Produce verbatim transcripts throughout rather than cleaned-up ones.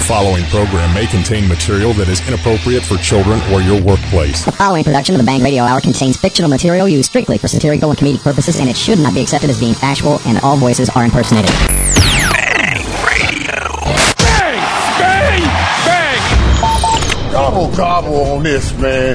following program may contain material that is inappropriate for children or your workplace. The following production of the Bang Radio Hour contains fictional material used strictly for satirical and comedic purposes, and it should not be accepted as being factual, and all voices are impersonated. Bang Radio. Bang! Bang! Bang! Gobble gobble on this, man.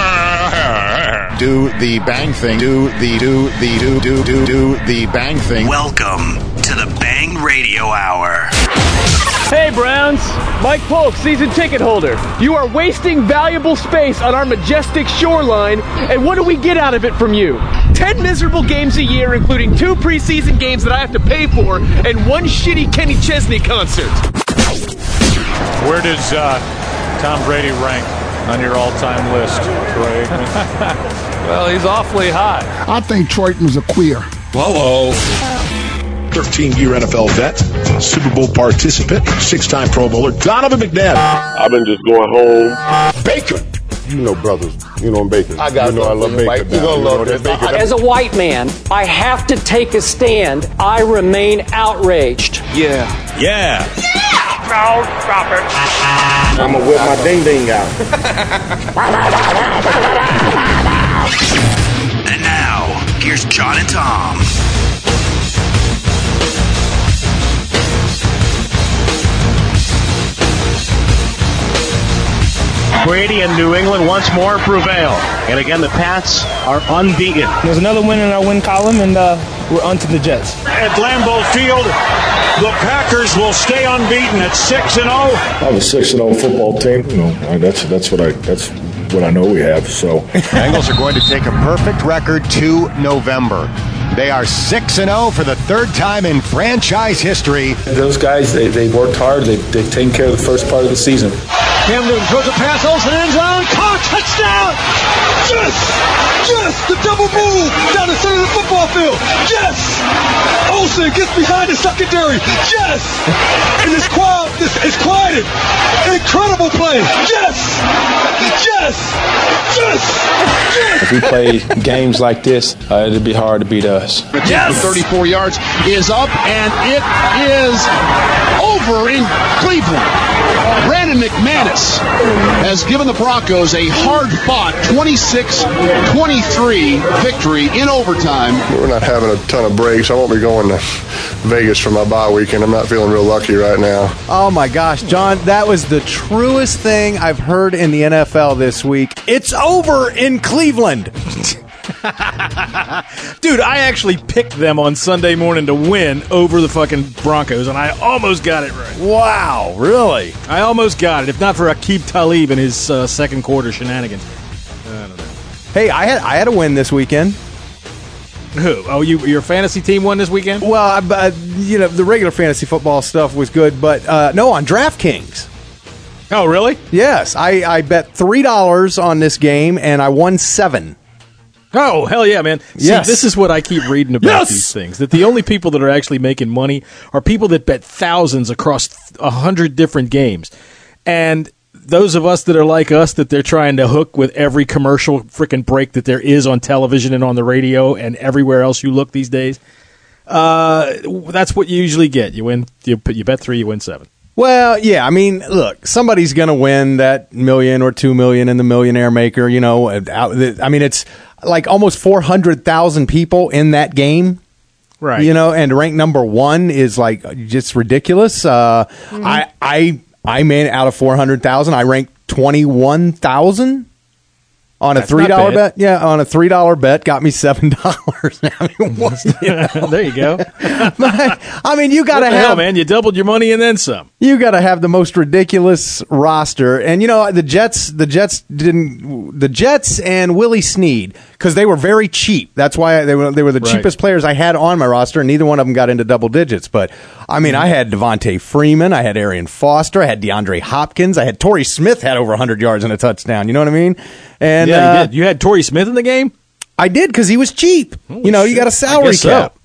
Do the bang thing. Do the do the do do do do the bang thing. Welcome to the Bang Radio Hour. Hey Browns, Mike Polk, season ticket holder. You are wasting valuable space on our majestic shoreline, and what do we get out of it from you? Ten miserable games a year, including two preseason games that I have to pay for, and one shitty Kenny Chesney concert. Where does uh, Tom Brady rank on your all-time list, Troy Aikman? Well, he's awfully high. I think Troyton was a queer. Hello. thirteen-year N F L vet, Super Bowl participant, six-time Pro Bowler, Donovan McNabb. I've been just going home. Bacon. You know, brothers, you know I'm bacon. I got you know I love bacon. You gonna love that bacon. As a white man, I have to take a stand. I remain outraged. Yeah. Yeah. No, stop it. I'm gonna whip my ding ding out. And now, here's John and Tom. Brady and New England once more prevail. And again, the Pats are unbeaten. There's another win in our win column, and uh, we're on to the Jets. At Lambeau Field, the Packers will stay unbeaten at six and oh. I have a six and oh football team. You know, that's that's what I that's what I know we have. So Bengals are going to take a perfect record to November. They are six and oh for the third time in franchise history. Those guys, they, they worked hard. They, they've taken care of the first part of the season. Cam Newton throws a pass, Olsen end zone, caught, touchdown! Yes! Yes! The double move down the center of the football field. Yes! Olsen gets behind the secondary. Yes! And this crowd this is quieted. Incredible play. Yes! Yes! Yes! Yes! If we play games like this, uh, it'd be hard to beat us. Yes! thirty-four yards is up, and it is over in Cleveland. Brandon McManus has given the Broncos a hard-fought twenty-six twenty-three victory in overtime. we're not having a ton of breaks. I won't be going to Vegas for my bye weekend. I'm not feeling real lucky right now. Oh my gosh, John, that was the truest thing I've heard in the N F L this week. It's over in Cleveland. Dude, I actually picked them on Sunday morning to win over the fucking Broncos, and I almost got it right. Wow, really? I almost got it, if not for Aqib Talib and his uh, second quarter shenanigans. I don't know. Hey, I had I had a win this weekend. Who? Oh, you your fantasy team won this weekend? Well, I, uh, you know, the regular fantasy football stuff was good, but uh, no, on DraftKings. Oh, really? Yes, I, I bet three dollars on this game, and I won seven. Oh, hell yeah, man. See, yes. This is what I keep reading about yes! these things, that the only people that are actually making money are people that bet thousands across a hundred different games. And those of us that are like us, that they're trying to hook with every commercial freaking break that there is on television and on the radio and everywhere else you look these days, uh, that's what you usually get. You win, you, you bet three, you win seven. Well, yeah, I mean, look, somebody's going to win that million or two million in the Millionaire Maker, you know. I mean, it's like almost four hundred thousand people in that game. Right. You know, and rank number one is like just ridiculous. Uh, mm-hmm. I, I, I made out of four hundred thousand, I ranked twenty-one thousand. On a three dollar bet, yeah, on a three dollar bet, got me seven dollars. I mean, what, you know? There you go. I mean, you got to have, hell, man, you doubled your money and then some. You got to have the most ridiculous roster, and you know the Jets. The Jets didn't. The Jets and Willie Snead, because they were very cheap. That's why they were they were the right. cheapest players I had on my roster, and neither one of them got into double digits. But I mean, mm-hmm. I had Devontae Freeman, I had Arian Foster, I had DeAndre Hopkins, I had Torrey Smith had over one hundred yards and a touchdown. You know what I mean? And yeah, uh, you did. You had Torrey Smith in the game? I did, because he was cheap. Holy you know, shit. You got a salary cap. So.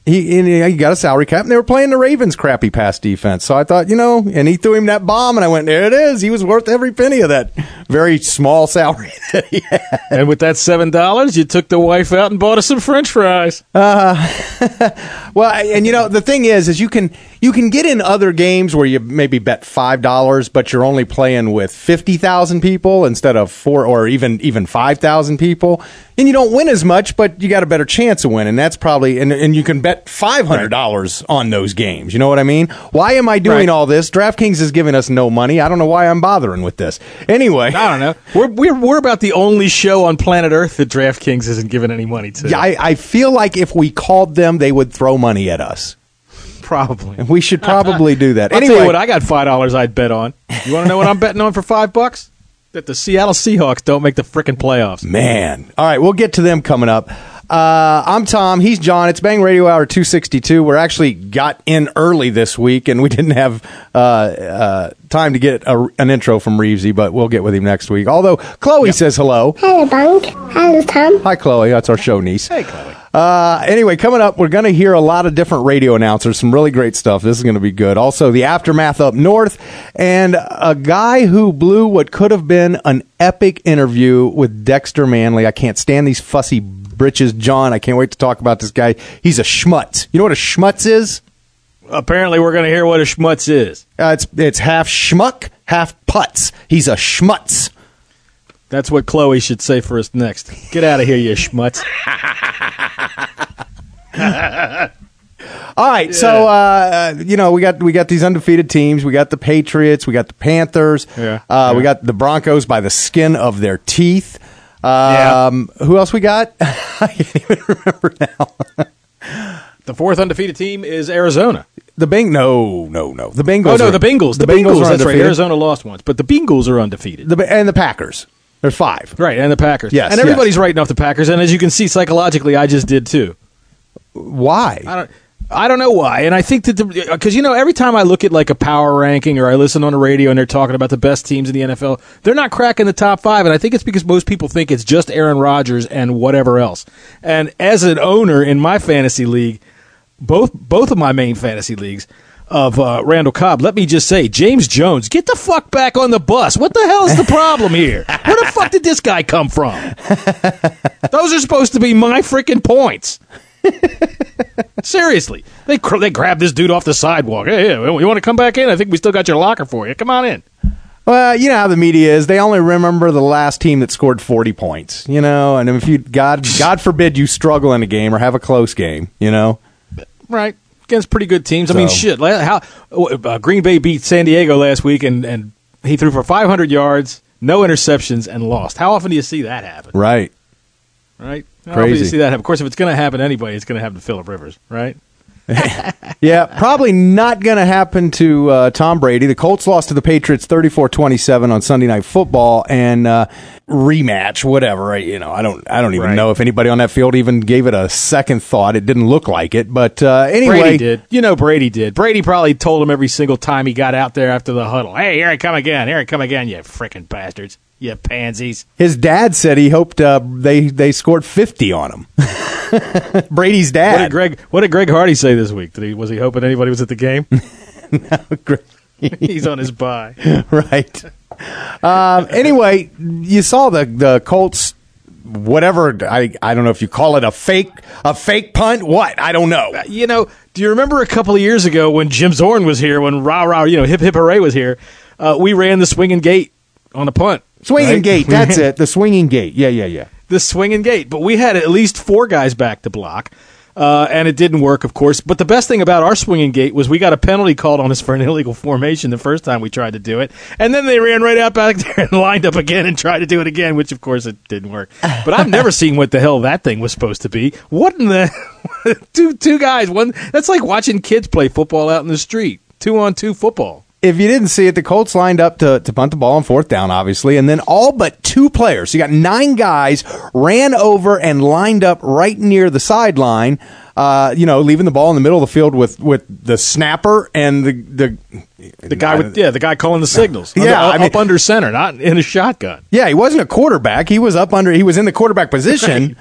He, and he got a salary cap, and they were playing the Ravens' crappy pass defense. So I thought, you know, and he threw him that bomb, and I went, there it is. He was worth every penny of that very small salary that he had. And with that seven dollars, you took the wife out and bought us some French fries. Uh, well, and you know, the thing is, is you can you can get in other games where you maybe bet five dollars, but you're only playing with fifty thousand people instead of four or even even five thousand people. And you don't win as much, but you got a better chance of winning. That's probably, and, and you can bet five hundred dollars right. on those games. You know what I mean? Why am I doing right. all this? DraftKings is giving us no money. I don't know why I'm bothering with this. Anyway. I don't know. We're, we're, we're about the only show on planet Earth that DraftKings isn't giving any money to. Yeah, I, I feel like if we called them, they would throw money at us. Probably. And we should probably do that. I'll anyway, tell you what, I got five dollars I'd bet on. You want to know what I'm betting on for five bucks? That the Seattle Seahawks don't make the frickin' playoffs. Man. All right, we'll get to them coming up. Uh, I'm Tom. He's John. It's Bang Radio Hour two sixty-two. We're actually got in early this week, and we didn't have uh, uh, time to get a, an intro from Reevesy, but we'll get with him next week. Although Chloe yep. says hello. Hello, Bang. Hello, Tom. Hi, Chloe. That's our show niece. Hey, Chloe. Uh, anyway, coming up, we're going to hear a lot of different radio announcers, some really great stuff. This is going to be good. Also, the aftermath up north, and a guy who blew what could have been an epic interview with Dexter Manley. I can't stand these fussy britches, John. I can't wait to talk about this guy. He's a schmutz. You know what a schmutz is? Apparently, we're going to hear what a schmutz is. Uh, it's it's half schmuck, half putz. He's a schmutz. That's what Chloe should say for us next. Get out of here, you schmutz. All right, yeah. so uh, you know we got we got these undefeated teams. We got the Patriots. We got the Panthers. Yeah. Uh, yeah. We got the Broncos by the skin of their teeth. Um, yeah. Who else we got? I can't even remember now. The fourth undefeated team is Arizona. The Beng no no no the Bengals. Oh no, are, the Bengals. The, the Bengals. Bengals are that's right. undefeated. Arizona lost once, but the Bengals are undefeated. The, and the Packers. There's five. Right, and the Packers. Yes, and everybody's yes. writing off the Packers, and as you can see, psychologically, I just did too. Why? I don't. I don't know why, and I think that because you know every time I look at like a power ranking or I listen on the radio and they're talking about the best teams in the N F L, they're not cracking the top five, and I think it's because most people think it's just Aaron Rodgers and whatever else. And as an owner in my fantasy league, both both of my main fantasy leagues of uh, Randall Cobb, let me just say, James Jones, get the fuck back on the bus. What the hell is the problem here? Where the fuck did this guy come from? Those are supposed to be my freaking points. Seriously, they cr- they grabbed this dude off the sidewalk. Hey, hey, you want to come back in? I think we still got your locker for you. Come on in. Well, you know how the media is. They only remember the last team that scored forty points. You know, and if you God God forbid you struggle in a game or have a close game, you know, right against pretty good teams. So. I mean, shit. How uh, Green Bay beat San Diego last week, and and he threw for five hundred yards, no interceptions, and lost. How often do you see that happen? Right. Right. How Crazy. often do you see that happen? Of course, if it's going to happen to anybody, it's going to happen to Phillip Rivers, right? Yeah, probably not going to happen to uh, Tom Brady. The Colts lost to the Patriots thirty-four twenty-seven on Sunday Night Football, and uh, rematch, whatever. You know, I don't, I don't even right. know if anybody on that field even gave it a second thought. It didn't look like it, but uh, anyway, Brady did. You know, Brady did. Brady probably told him every single time he got out there after the huddle, "Hey, here I come again! Here I come again! You frickin' bastards! You pansies!" His dad said he hoped uh, they they scored fifty on him. Brady's dad. What did Greg? What did Greg Hardy say this week? Did he was he hoping anybody was at the game? No, Greg. He's on his bye. Right. Um, anyway, you saw the the Colts. Whatever I I don't know if you call it a fake a fake punt. What I don't know. You know. Do you remember a couple of years ago when Jim Zorn was here? When rah rah, you know, hip hip hooray was here. Uh, we ran the swinging gate on the punt. Swinging right? gate. That's it. The swinging gate. Yeah, yeah, yeah. The swinging gate. But we had at least four guys back to block, uh, and it didn't work, of course. But the best thing about our swinging gate was we got a penalty called on us for an illegal formation the first time we tried to do it, and then they ran right out back there and lined up again and tried to do it again, which, of course, it didn't work. But I've never seen what the hell that thing was supposed to be. What in the... two, two guys, one... That's like watching kids play football out in the street. Two-on-two football. If you didn't see it, the Colts lined up to, to punt the ball on fourth down, obviously, and then all but two players, so you got nine guys, ran over and lined up right near the sideline, uh, you know, leaving the ball in the middle of the field with, with the snapper and the... The, the guy with yeah, the guy calling the signals. Yeah, under, I mean, up under center, not in a shotgun. Yeah, he wasn't a quarterback. He was up under... He was in the quarterback position. Right.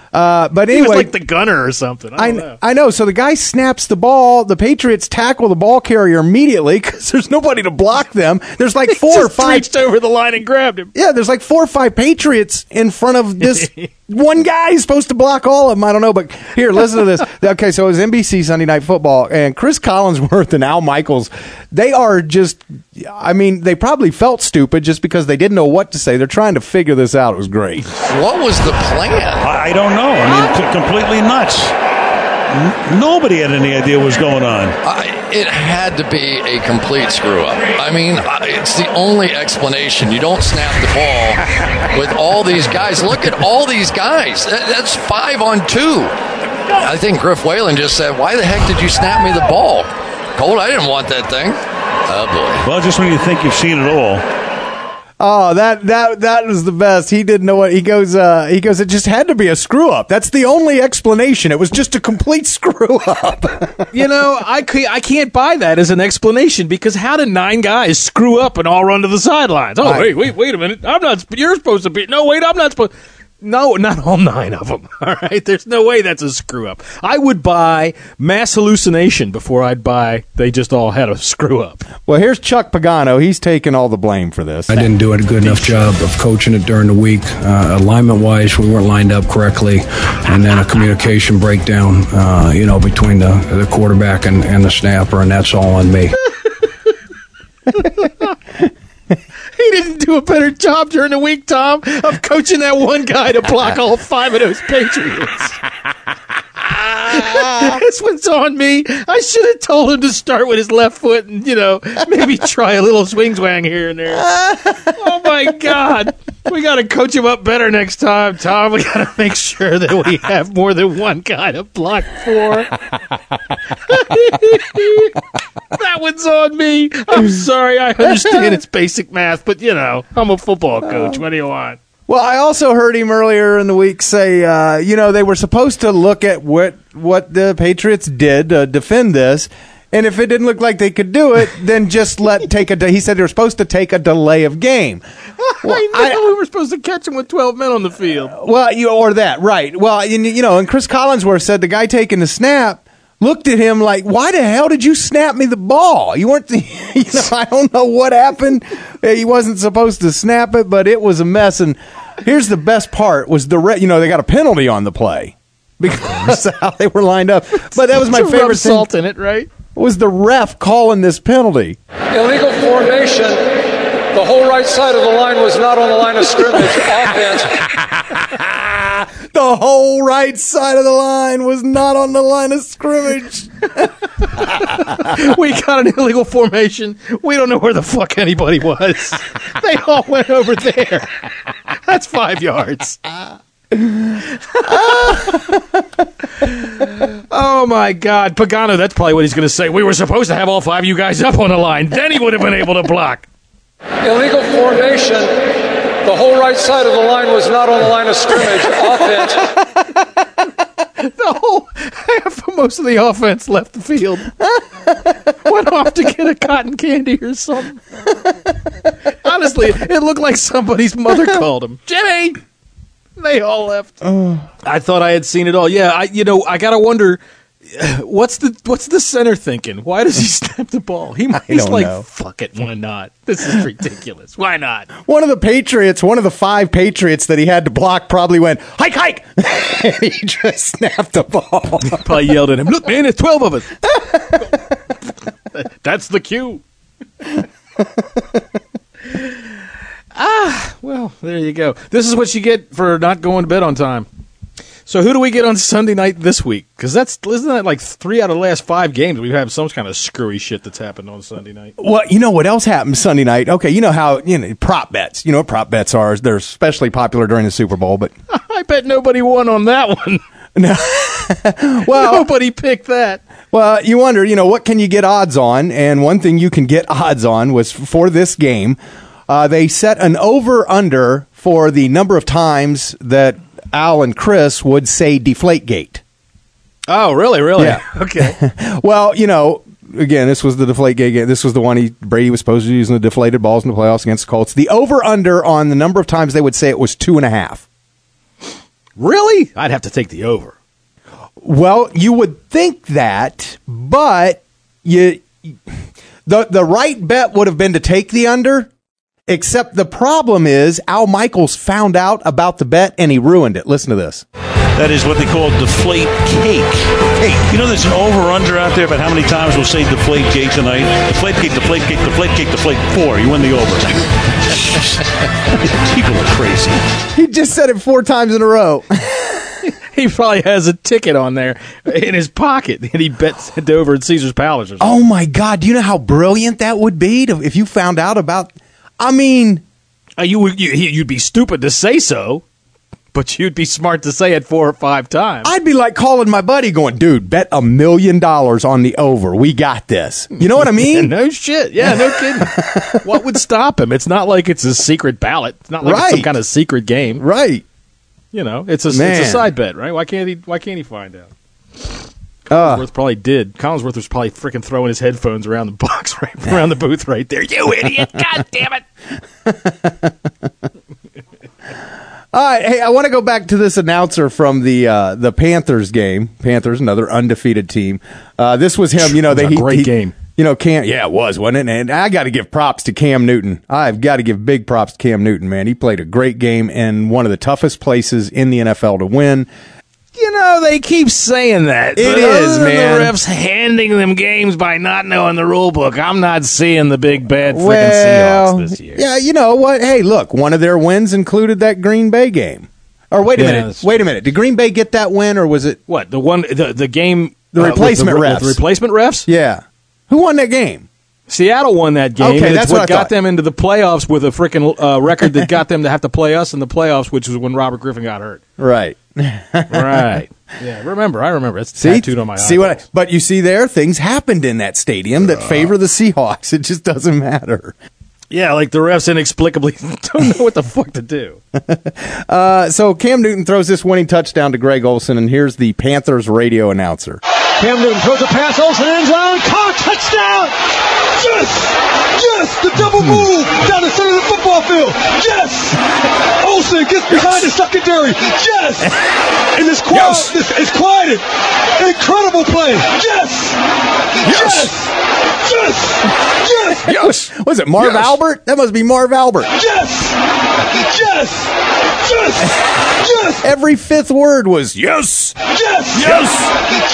Uh, but He anyway, was like the gunner or something. I I, don't know. I know. So the guy snaps the ball. The Patriots tackle the ball carrier immediately because there's nobody to block them. There's like four He or just five. reached over the line and grabbed him. Yeah, there's like four or five Patriots in front of this one guy who's supposed to block all of them. I don't know, but here, listen to this. Okay, so it was N B C Sunday Night Football, and Chris Collinsworth and Al Michaels, they are just, I mean, they probably felt stupid just because they didn't know what to say. They're trying to figure this out. It was great. What was the plan? I, I don't know. I mean, c- completely nuts. N- nobody had any idea what was going on. I, it had to be a complete screw-up. I mean, I- it's the only explanation. You don't snap the ball with all these guys. Look at all these guys. That- That's five on two. I think Griff Whalen just said, why the heck did you snap me the ball? Colt, I didn't want that thing. Oh, boy. Well, just when you think you've seen it all. Oh, that that that was the best. He didn't know what he goes. Uh, he goes. It just had to be a screw up. That's the only explanation. It was just a complete screw up. You know, I can't, I can't buy that as an explanation because how did nine guys screw up and all run to the sidelines? Oh, I- wait, wait, wait a minute. I'm not. You're supposed to be. No, wait, I'm not supposed. No, not all nine of them. All right, there's no way that's a screw up. I would buy mass hallucination before I'd buy they just all had a screw up. Well, here's Chuck Pagano. He's taking all the blame for this. I didn't do a good enough job of coaching it during the week. Uh, alignment-wise, we weren't lined up correctly, and then a communication breakdown, uh, you know, between the, the quarterback and, and the snapper, and that's all on me. He didn't do a better job during the week, Tom, of coaching that one guy to block all five of those Patriots. This one's on me. I should have told him to start with his left foot and, you know, maybe try a little swing swang here and there. Oh, my God. We got to coach him up better next time, Tom. We got to make sure that we have more than one guy to block for. That one's on me. I'm sorry. I understand it's basic math, but, you know, I'm a football coach. What do you want? Well, I also heard him earlier in the week say, uh, you know, they were supposed to look at what what the Patriots did to defend this, and if it didn't look like they could do it, then just let take a. De- he said they were supposed to take a delay of game. Well, I know I, we were supposed to catch him with twelve men on the field. Well, you or that right? Well, you, you know, and Chris Collinsworth said the guy taking the snap looked at him like, why the hell did you snap me the ball? You weren't, the, you know, I don't know what happened. He wasn't supposed to snap it, but it was a mess. And here's the best part was the, re- you know, they got a penalty on the play because of how they were lined up. But that was my It's a favorite rub thing. salt in it, right? Was the ref calling this penalty. Illegal formation. The whole right side of the line was not on the line of scrimmage. Offense. The whole right side of the line was not on the line of scrimmage. We got an illegal formation. We don't know where the fuck anybody was. They all went over there. That's five yards. Oh, my God. Pagano, that's probably what he's going to say. We were supposed to have all five of you guys up on the line. Then he would have been able to block. Illegal formation. The whole right side of the line was not on the line of scrimmage. Offense. The whole half of most of the offense left the field. Went off to get a cotton candy or something. Honestly, it looked like somebody's mother called him. Jimmy! They all left. Oh. I thought I had seen it all. Yeah, I you know, I gotta wonder what's the what's the center thinking? Why does he snap the ball? He I he's don't like, know. fuck it, why not? This is ridiculous. Why not? One of the Patriots, one of the five Patriots that he had to block probably went, hike, hike! And he just snapped the ball. Probably yelled at him, look, man, there's twelve of us. That's the cue. Ah, well, there you go. This is what you get for not going to bed on time. So who do we get on Sunday night this week? Because that's isn't that like three out of the last five games we've had some kind of screwy shit that's happened on Sunday night. Well, you know what else happened Sunday night? Okay, you know how, you know, prop bets. You know what prop bets are. They're especially popular during the Super Bowl, but I bet nobody won on that one. No. Well, nobody picked that. Well, you wonder, you know, what can you get odds on? And one thing you can get odds on was for this game, uh, they set an over-under for the number of times that Al and Chris would say Deflategate. Oh, really? Really? Yeah. Okay. Well, you know, again, this was the Deflategate game. This was the one he Brady was supposed to use in the deflated balls in the playoffs against the Colts. The over-under on the number of times they would say it was two and a half. Really? I'd have to take the over. Well, you would think that, but you the the right bet would have been to take the under, except the problem is Al Michaels found out about the bet and he ruined it. Listen to this. That is what they call deflate cake. Hey, you know there's an over-under out there about how many times we'll say deflate cake tonight? Deflate cake, deflate cake, deflate cake, deflate four. You win the over. People are crazy. He just said it four times in a row. He probably has a ticket on there in his pocket, and he bets it over at Caesar's Palace or something. Oh, my God. Do you know how brilliant that would be to, if you found out about... I mean... Uh, you, you, you'd be stupid to say so, but you'd be smart to say it four or five times. I'd be like calling my buddy going, dude, bet a million dollars on the over. We got this. You know what I mean? No shit. Yeah, no kidding. What would stop him? It's not like it's a secret ballot. It's not like right. it's some kind of secret game. Right. You know, it's a, it's a side bet, right? Why can't he Why can't he find out? Collinsworth uh, probably did. Collinsworth was probably freaking throwing his headphones around the box, right around the booth right there. You idiot! God damn it! All right, hey, I want to go back to this announcer from the uh, the Panthers game. Panthers, another undefeated team. Uh, this was him. You know, they a great he, game. You know, Cam. Yeah, it was, wasn't it? And I got to give props to Cam Newton. I've got to give big props to Cam Newton, man. He played a great game in one of the toughest places in the N F L to win. You know, they keep saying that. It is, man. The refs handing them games by not knowing the rule book. I'm not seeing the big bad freaking well, Seahawks this year. Yeah, you know what? Hey, look, one of their wins included that Green Bay game. Or wait a Yeah, minute. that's Wait a minute. Did Green Bay get that win, or was it What, the one the the game the uh, replacement with the, refs? with the replacement refs? Yeah. Who won that game? Seattle won that game, Okay, and that's it's what what I got thought. them into the playoffs with a freaking uh, record that got them to have to play us in the playoffs, which was when Robert Griffin got hurt. Right. Right. Yeah, remember. I remember. It's See, tattooed on my see what? I, but you see, there things happened in that stadium that favor the Seahawks. It just doesn't matter. Yeah, like the refs inexplicably don't know what the fuck to do. uh, so Cam Newton throws this winning touchdown to Greg Olsen, and here's the Panthers radio announcer. Cam Newton throws a pass, Olsen end zone, caught, touchdown! Yes! Yes! The double move down the center of the football field! Yes! Olsen gets behind the secondary! Yes! And this quad Yes! this is quieted! Incredible play! Yes! Yes! Yes! Yes! Yes! Was it Marv Yes! Albert? That must be Marv Albert. Yes! Yes! Yes! Yes! Every fifth word was yes! Yes! Yes!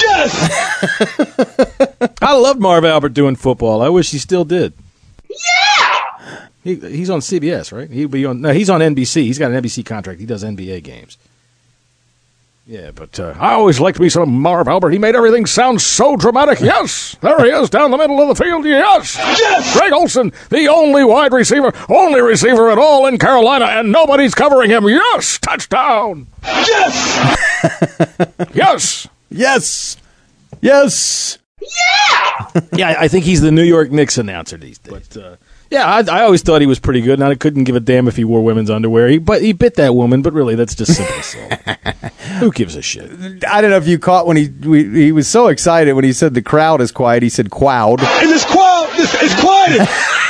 Yes! I loved Marv Albert doing football. I wish he still did. Yeah. He he's on C B S, right? He'll be on. No, he's on N B C. He's got an N B C contract. He does N B A games. Yeah, but uh, I always liked me some Marv Albert. He made everything sound so dramatic. Yes, there he is down the middle of the field. Yes, yes. Greg Olsen, the only wide receiver, only receiver at all in Carolina, and nobody's covering him. Yes, touchdown. Yes. Yes. Yes. Yes. Yeah. Yeah, I think he's the New York Knicks announcer these days. But, uh, yeah, I, I always thought he was pretty good, and I couldn't give a damn if he wore women's underwear. He, but he bit that woman, but really, that's just simple assault. Who gives a shit? I don't know if you caught when he we, he was so excited when he said the crowd is quiet. He said "quowed." And this crowd this is quieted.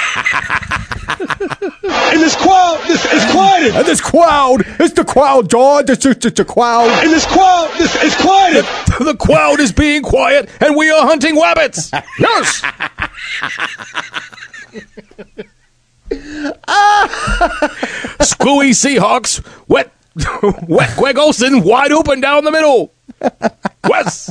And this crowd this is quieted. And this crowd, it's the crowd, George. It's just it's a crowd. And this crowd this is quieted. The, the crowd is being quiet, and we are hunting rabbits. Yes. Screwy Seahawks, wet, wet Greg Olsen, wide open down the middle. Wes.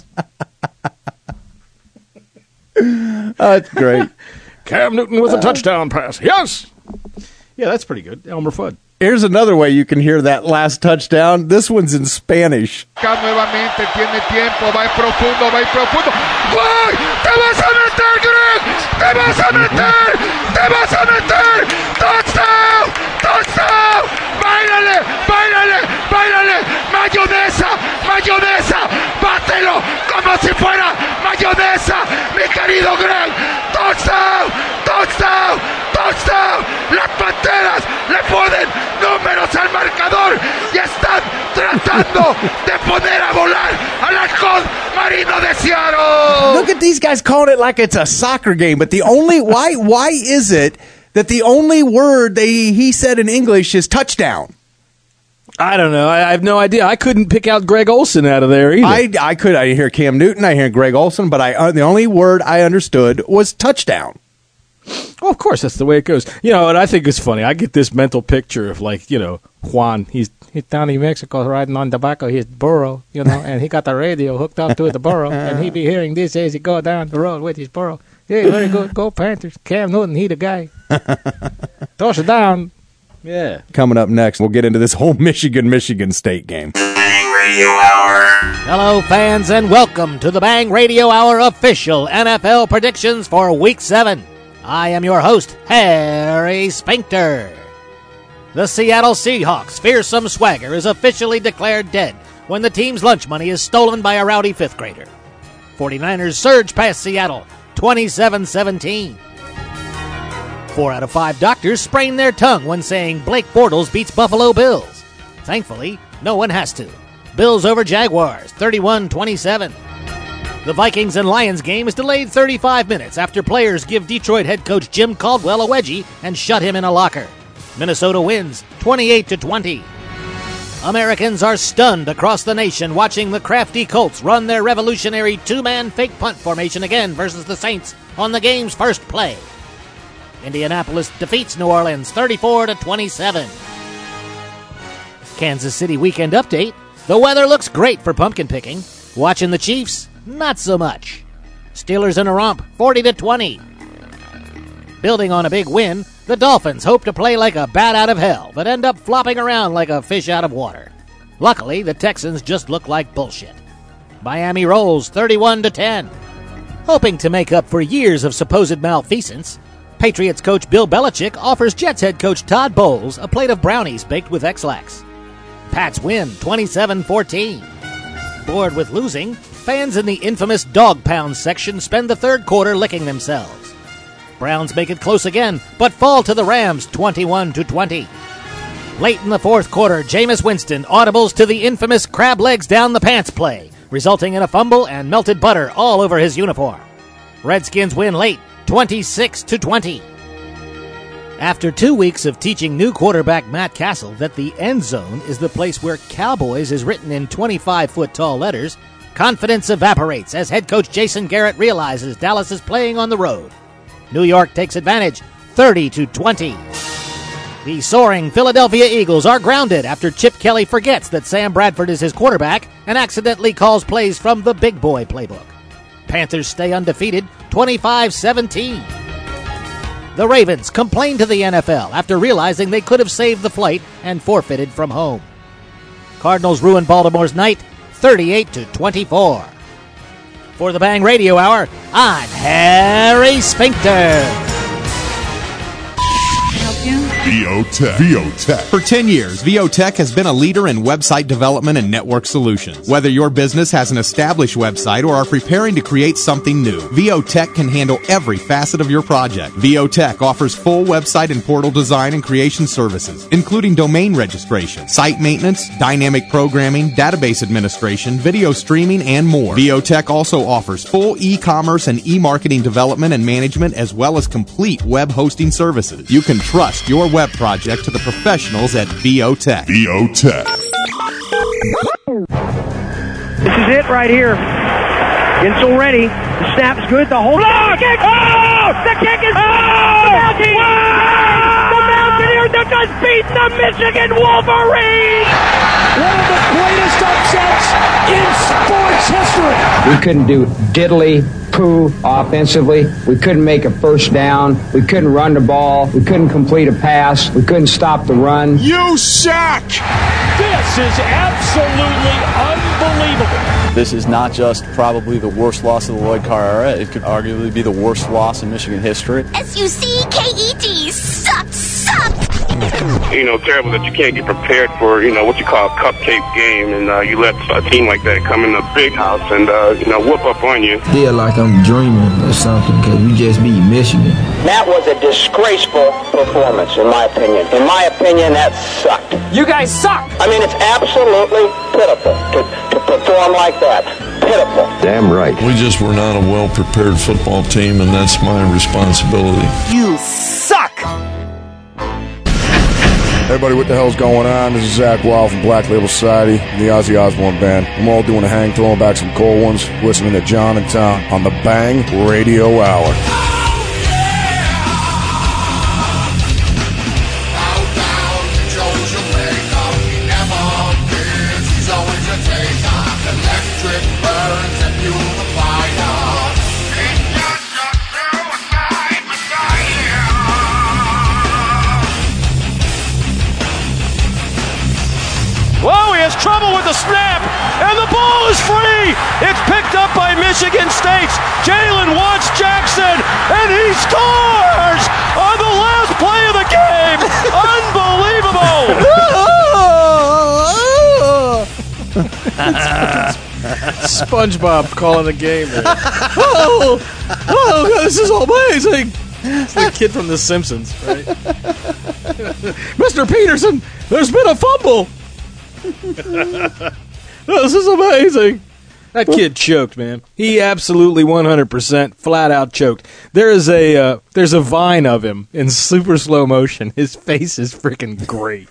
Oh, that's great. Cam Newton with a touchdown pass. Yes. Yeah, that's pretty good. Elmer Fudd. Here's another way you can hear that last touchdown. This one's in Spanish. Nuevamente tiene tiempo, va profundo, va profundo. ¡Gol! ¡Te vas a meter, Greg! ¡Te vas a meter! ¡Te vas a meter! ¡Touchdown! ¡Touchdown! ¡Báilale! ¡Báilale! ¡Báilale! ¡Mayonesa! ¡Mayonesa! ¡Bátelo como si fuera mayonesa! ¡Mi querido Greg! ¡Touchdown! ¡Touchdown! ¡Touchdown! ¡Las Panteras le ponen números al marcador y están tratando de poner a volar al halcón marino de Seattle. Look at these guys calling it like it's a soccer game, but the only why why is it that the only word they he said in English is touchdown? I don't know. I, I have no idea. I couldn't pick out Greg Olsen out of there either. I, I could. I hear Cam Newton. I hear Greg Olsen, but I uh, the only word I understood was touchdown. Well, of course, that's the way it goes. You know, and I think it's funny. I get this mental picture of, like, you know, Juan. He's he's down in Mexico riding on the back of his burro, you know, and he got the radio hooked up to the burro, and he be hearing this as he go down the road with his burro. Yeah, very good. Go Panthers. Cam Newton, he the guy. Toss it down. Yeah. Coming up next, we'll get into this whole Michigan-Michigan State game. Bang Radio Hour. Hello, fans, and welcome to the Bang Radio Hour official N F L predictions for Week seven. I am your host, Harry Spinkter. The Seattle Seahawks' fearsome swagger is officially declared dead when the team's lunch money is stolen by a rowdy fifth grader. 49ers surge past Seattle, twenty-seven seventeen. Four out of five doctors sprain their tongue when saying Blake Bortles beats Buffalo Bills. Thankfully, no one has to. Bills over Jaguars, thirty-one twenty-seven. The Vikings and Lions game is delayed thirty-five minutes after players give Detroit head coach Jim Caldwell a wedgie and shut him in a locker. Minnesota wins, twenty-eight to twenty. Americans are stunned across the nation watching the crafty Colts run their revolutionary two-man fake punt formation again versus the Saints on the game's first play. Indianapolis defeats New Orleans thirty-four to twenty-seven. Kansas City weekend update. The weather looks great for pumpkin picking. Watching the Chiefs, not so much. Steelers in a romp, forty to twenty. Building on a big win, the Dolphins hope to play like a bat out of hell, but end up flopping around like a fish out of water. Luckily, the Texans just look like bullshit. Miami rolls, thirty-one to ten. Hoping to make up for years of supposed malfeasance, Patriots coach Bill Belichick offers Jets head coach Todd Bowles a plate of brownies baked with X-Lax. Pats win, twenty-seven fourteen. Bored with losing, fans in the infamous dog pound section spend the third quarter licking themselves. Browns make it close again, but fall to the Rams, twenty-one to twenty. Late in the fourth quarter, Jameis Winston audibles to the infamous crab legs down the pants play, resulting in a fumble and melted butter all over his uniform. Redskins win late, twenty-six to twenty. After two weeks of teaching new quarterback Matt Castle that the end zone is the place where Cowboys is written in twenty-five foot tall letters, confidence evaporates as head coach Jason Garrett realizes Dallas is playing on the road. New York takes advantage, thirty to twenty. The soaring Philadelphia Eagles are grounded after Chip Kelly forgets that Sam Bradford is his quarterback and accidentally calls plays from the big boy playbook. Panthers stay undefeated, twenty-five seventeen. The Ravens complain to the N F L after realizing they could have saved the flight and forfeited from home. Cardinals ruin Baltimore's night, thirty-eight to twenty-four. For the Bang Radio Hour, I'm Harry Spinkter. VOTech. VOTech. For ten years, VOTech has been a leader in website development and network solutions. Whether your business has an established website or are preparing to create something new, VOTech can handle every facet of your project. VOTech offers full website and portal design and creation services, including domain registration, site maintenance, dynamic programming, database administration, video streaming, and more. VOTech also offers full e-commerce and e-marketing development and management, as well as complete web hosting services. You can trust your web project to the professionals at VOTech. VOTech. This is it right here. Gensel ready. The snap's good. The hold. Oh, kick! Oh! The kick is oh! The Mountie! Oh! The Mountaineers have just beat the Michigan Wolverines! One of the greatest upsets in sports history. We couldn't do diddly poo offensively. We couldn't make a first down. We couldn't run the ball. We couldn't complete a pass. We couldn't stop the run. You suck! This is absolutely unbelievable. This is not just probably the worst loss of the Lloyd Carr era. It could arguably be the worst loss in Michigan history. S U C K E T sucked, sucked. You know, terrible that you can't get prepared for, you know, what you call a cupcake game, and uh, you let a team like that come in the big house and, uh, you know, whoop up on you. Feel like I'm dreaming or something because we just beat Michigan. That was a disgraceful performance, in my opinion. In my opinion, that sucked. You guys suck! I mean, it's absolutely pitiful to, to perform like that. Pitiful. Damn right. We just were not a well-prepared football team, and that's my responsibility. You suck! Everybody, what the hell's going on? This is Zach Wild from Black Label Society and the Ozzy Osbourne Band. I'm all doing a hang, throwing back some cold ones, listening to John and Tom on the Bang Radio Hour. Trouble with the snap, and the ball is free. It's picked up by Michigan State's Jalen Watts Jackson, and he scores on the last play of the game. Unbelievable. SpongeBob calling the game. oh, oh, this is amazing. It's the kid from The Simpsons, right? Mister Peterson, there's been a fumble. This is amazing. That kid choked, man. He absolutely one hundred percent flat out choked. There is a uh, there's a vine of him in super slow motion. His face is freaking great.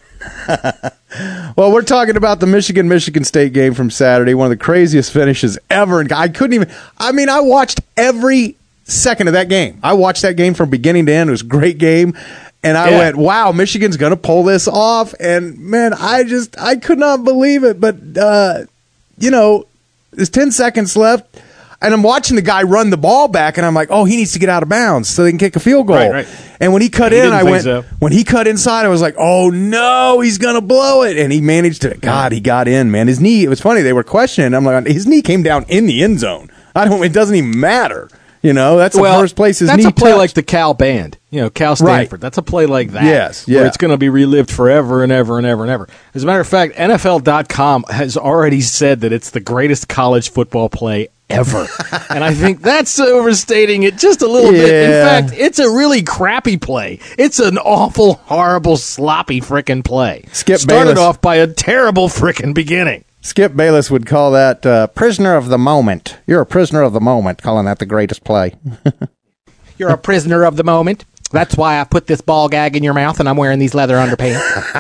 Well, we're talking about the Michigan-Michigan State game from Saturday, one of the craziest finishes ever. And I couldn't even, I mean, I watched every second of that game. I watched that game from beginning to end. It was a great game. And I yeah. went, wow, Michigan's going to pull this off. And, man, I just, I could not believe it. But, uh, you know, there's ten seconds left. And I'm watching the guy run the ball back, and I'm like, oh, he needs to get out of bounds so they can kick a field goal. Right, right. And when he cut he in, I went, so. when he cut inside, I was like, oh, no, he's going to blow it. And he managed to, God, he got in, man. His knee, it was funny, they were questioning. I'm like, his knee came down in the end zone. I don't, it doesn't even matter. You know, that's well, the first place his that's knee a play touched. like the Cal Band, you know, Cal Stanford. Right. That's a play like that. Yes, yeah. Where it's going to be relived forever and ever and ever and ever. As a matter of fact, N F L dot com has already said that it's the greatest college football play ever. And I think that's overstating it just a little yeah. bit. In fact, it's a really crappy play. It's an awful, horrible, sloppy frickin' play. Skip Started Bayless. off by a terrible frickin' beginning. Skip Bayless would call that uh, prisoner of the moment. You're a prisoner of the moment, calling that the greatest play. You're a prisoner of the moment. That's why I put this ball gag in your mouth and I'm wearing these leather underpants.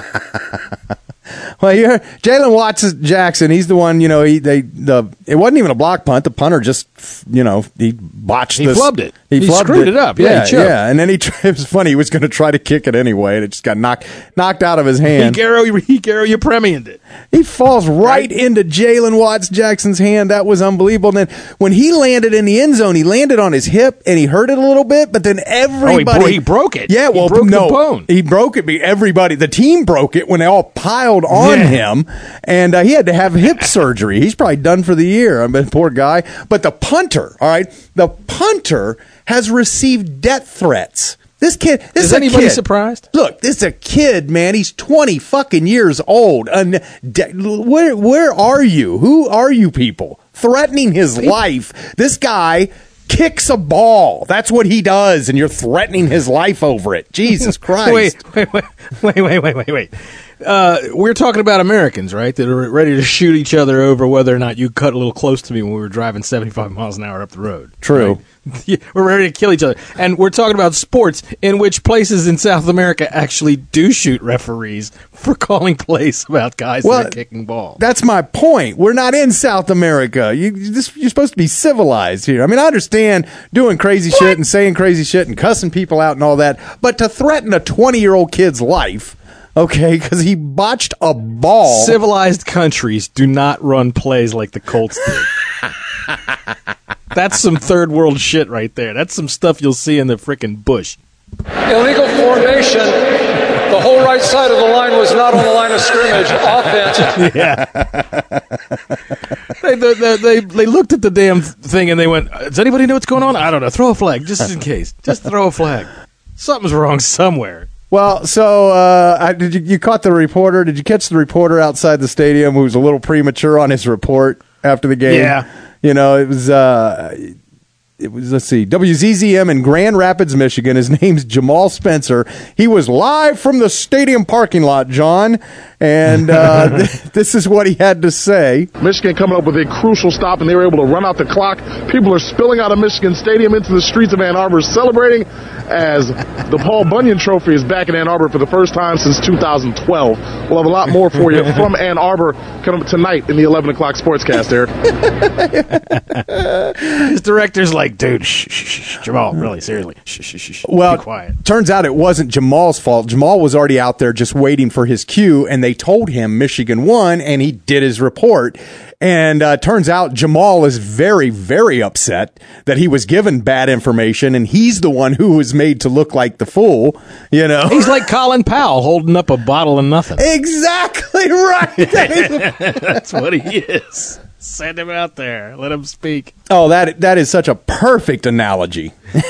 Well, you're Jalen Watts Jackson. He's the one. You know, he they the it wasn't even a block punt. The punter just, you know, he botched. He this. flubbed it. He, He flubbed screwed it up. Yeah, yeah, he choked. yeah. And then he it was funny. He was going to try to kick it anyway, and it just got knocked knocked out of his hand. Higuero, Higuero Upremian'd it. He falls right into Jalen Watts Jackson's hand. That was unbelievable. And then when he landed in the end zone, he landed on his hip and he hurt it a little bit. But then everybody, Oh, he, bro- he broke it. Yeah, well, he broke no, the bone. he broke it. Everybody, the team broke it when they all piled on Yeah. him, and uh, he had to have hip surgery. He's probably done for the year. I mean, poor guy. But the punter, all right, the punter has received death threats. This kid, this Is is a anybody kid. surprised? Look, this is a kid, man. He's twenty fucking years old. And de- where where are you? Who are you people? Threatening his life. This guy kicks a ball. That's what he does, and you're threatening his life over it. Jesus Christ. Wait, wait, wait, wait, wait, wait, wait, wait. Uh, we're talking about Americans, right, that are ready to shoot each other over whether or not you cut a little close to me when we were driving seventy-five miles an hour up the road. True. Right? Yeah, we're ready to kill each other. And we're talking about sports in which places in South America actually do shoot referees for calling plays about guys Well, that are kicking balls. That's my point. We're not in South America. You, you this, you're supposed to be civilized here. I mean, I understand doing crazy what? shit and saying crazy shit and cussing people out and all that, but to threaten a twenty-year-old kid's life, okay, because he botched a ball. Civilized countries do not run plays like the Colts did. That's some third world shit right there. That's some stuff you'll see in the frickin' bush. Illegal formation. The whole right side of the line was not on the line of scrimmage. Offense. Yeah. they, they, they, they, they looked at the damn thing and they went, does anybody know what's going on? I don't know. Throw a flag, just in case. Just throw a flag. Something's wrong somewhere. Well, so uh, I, did you, you caught the reporter? Did you catch the reporter outside the stadium who was a little premature on his report after the game? Yeah. You know, it was, uh, it was, let's see, W Z Z M in Grand Rapids, Michigan. His name's Jamal Spencer. He was live from the stadium parking lot, John, And uh, th- this is what he had to say. Michigan coming up with a crucial stop, and they were able to run out the clock. People are spilling out of Michigan Stadium into the streets of Ann Arbor celebrating as the Paul Bunyan Trophy is back in Ann Arbor for the first time since two thousand twelve. We'll have a lot more for you from Ann Arbor coming up tonight in the eleven o'clock Sportscast, Eric. His director's like, dude, shh, shh, shh, Jamal, really, seriously, shh, shh, shh, shh. Well, be quiet. Turns out it wasn't Jamal's fault. Jamal was already out there just waiting for his cue, and they told him Michigan won, and he did his report. And uh, turns out Jamal is very, very upset that he was given bad information, and he's the one who was made to look like the fool. You know, he's like Colin Powell holding up a bottle of nothing. Exactly right. That's what he is. Send him out there. Let him speak. Oh, that that is such a perfect analogy.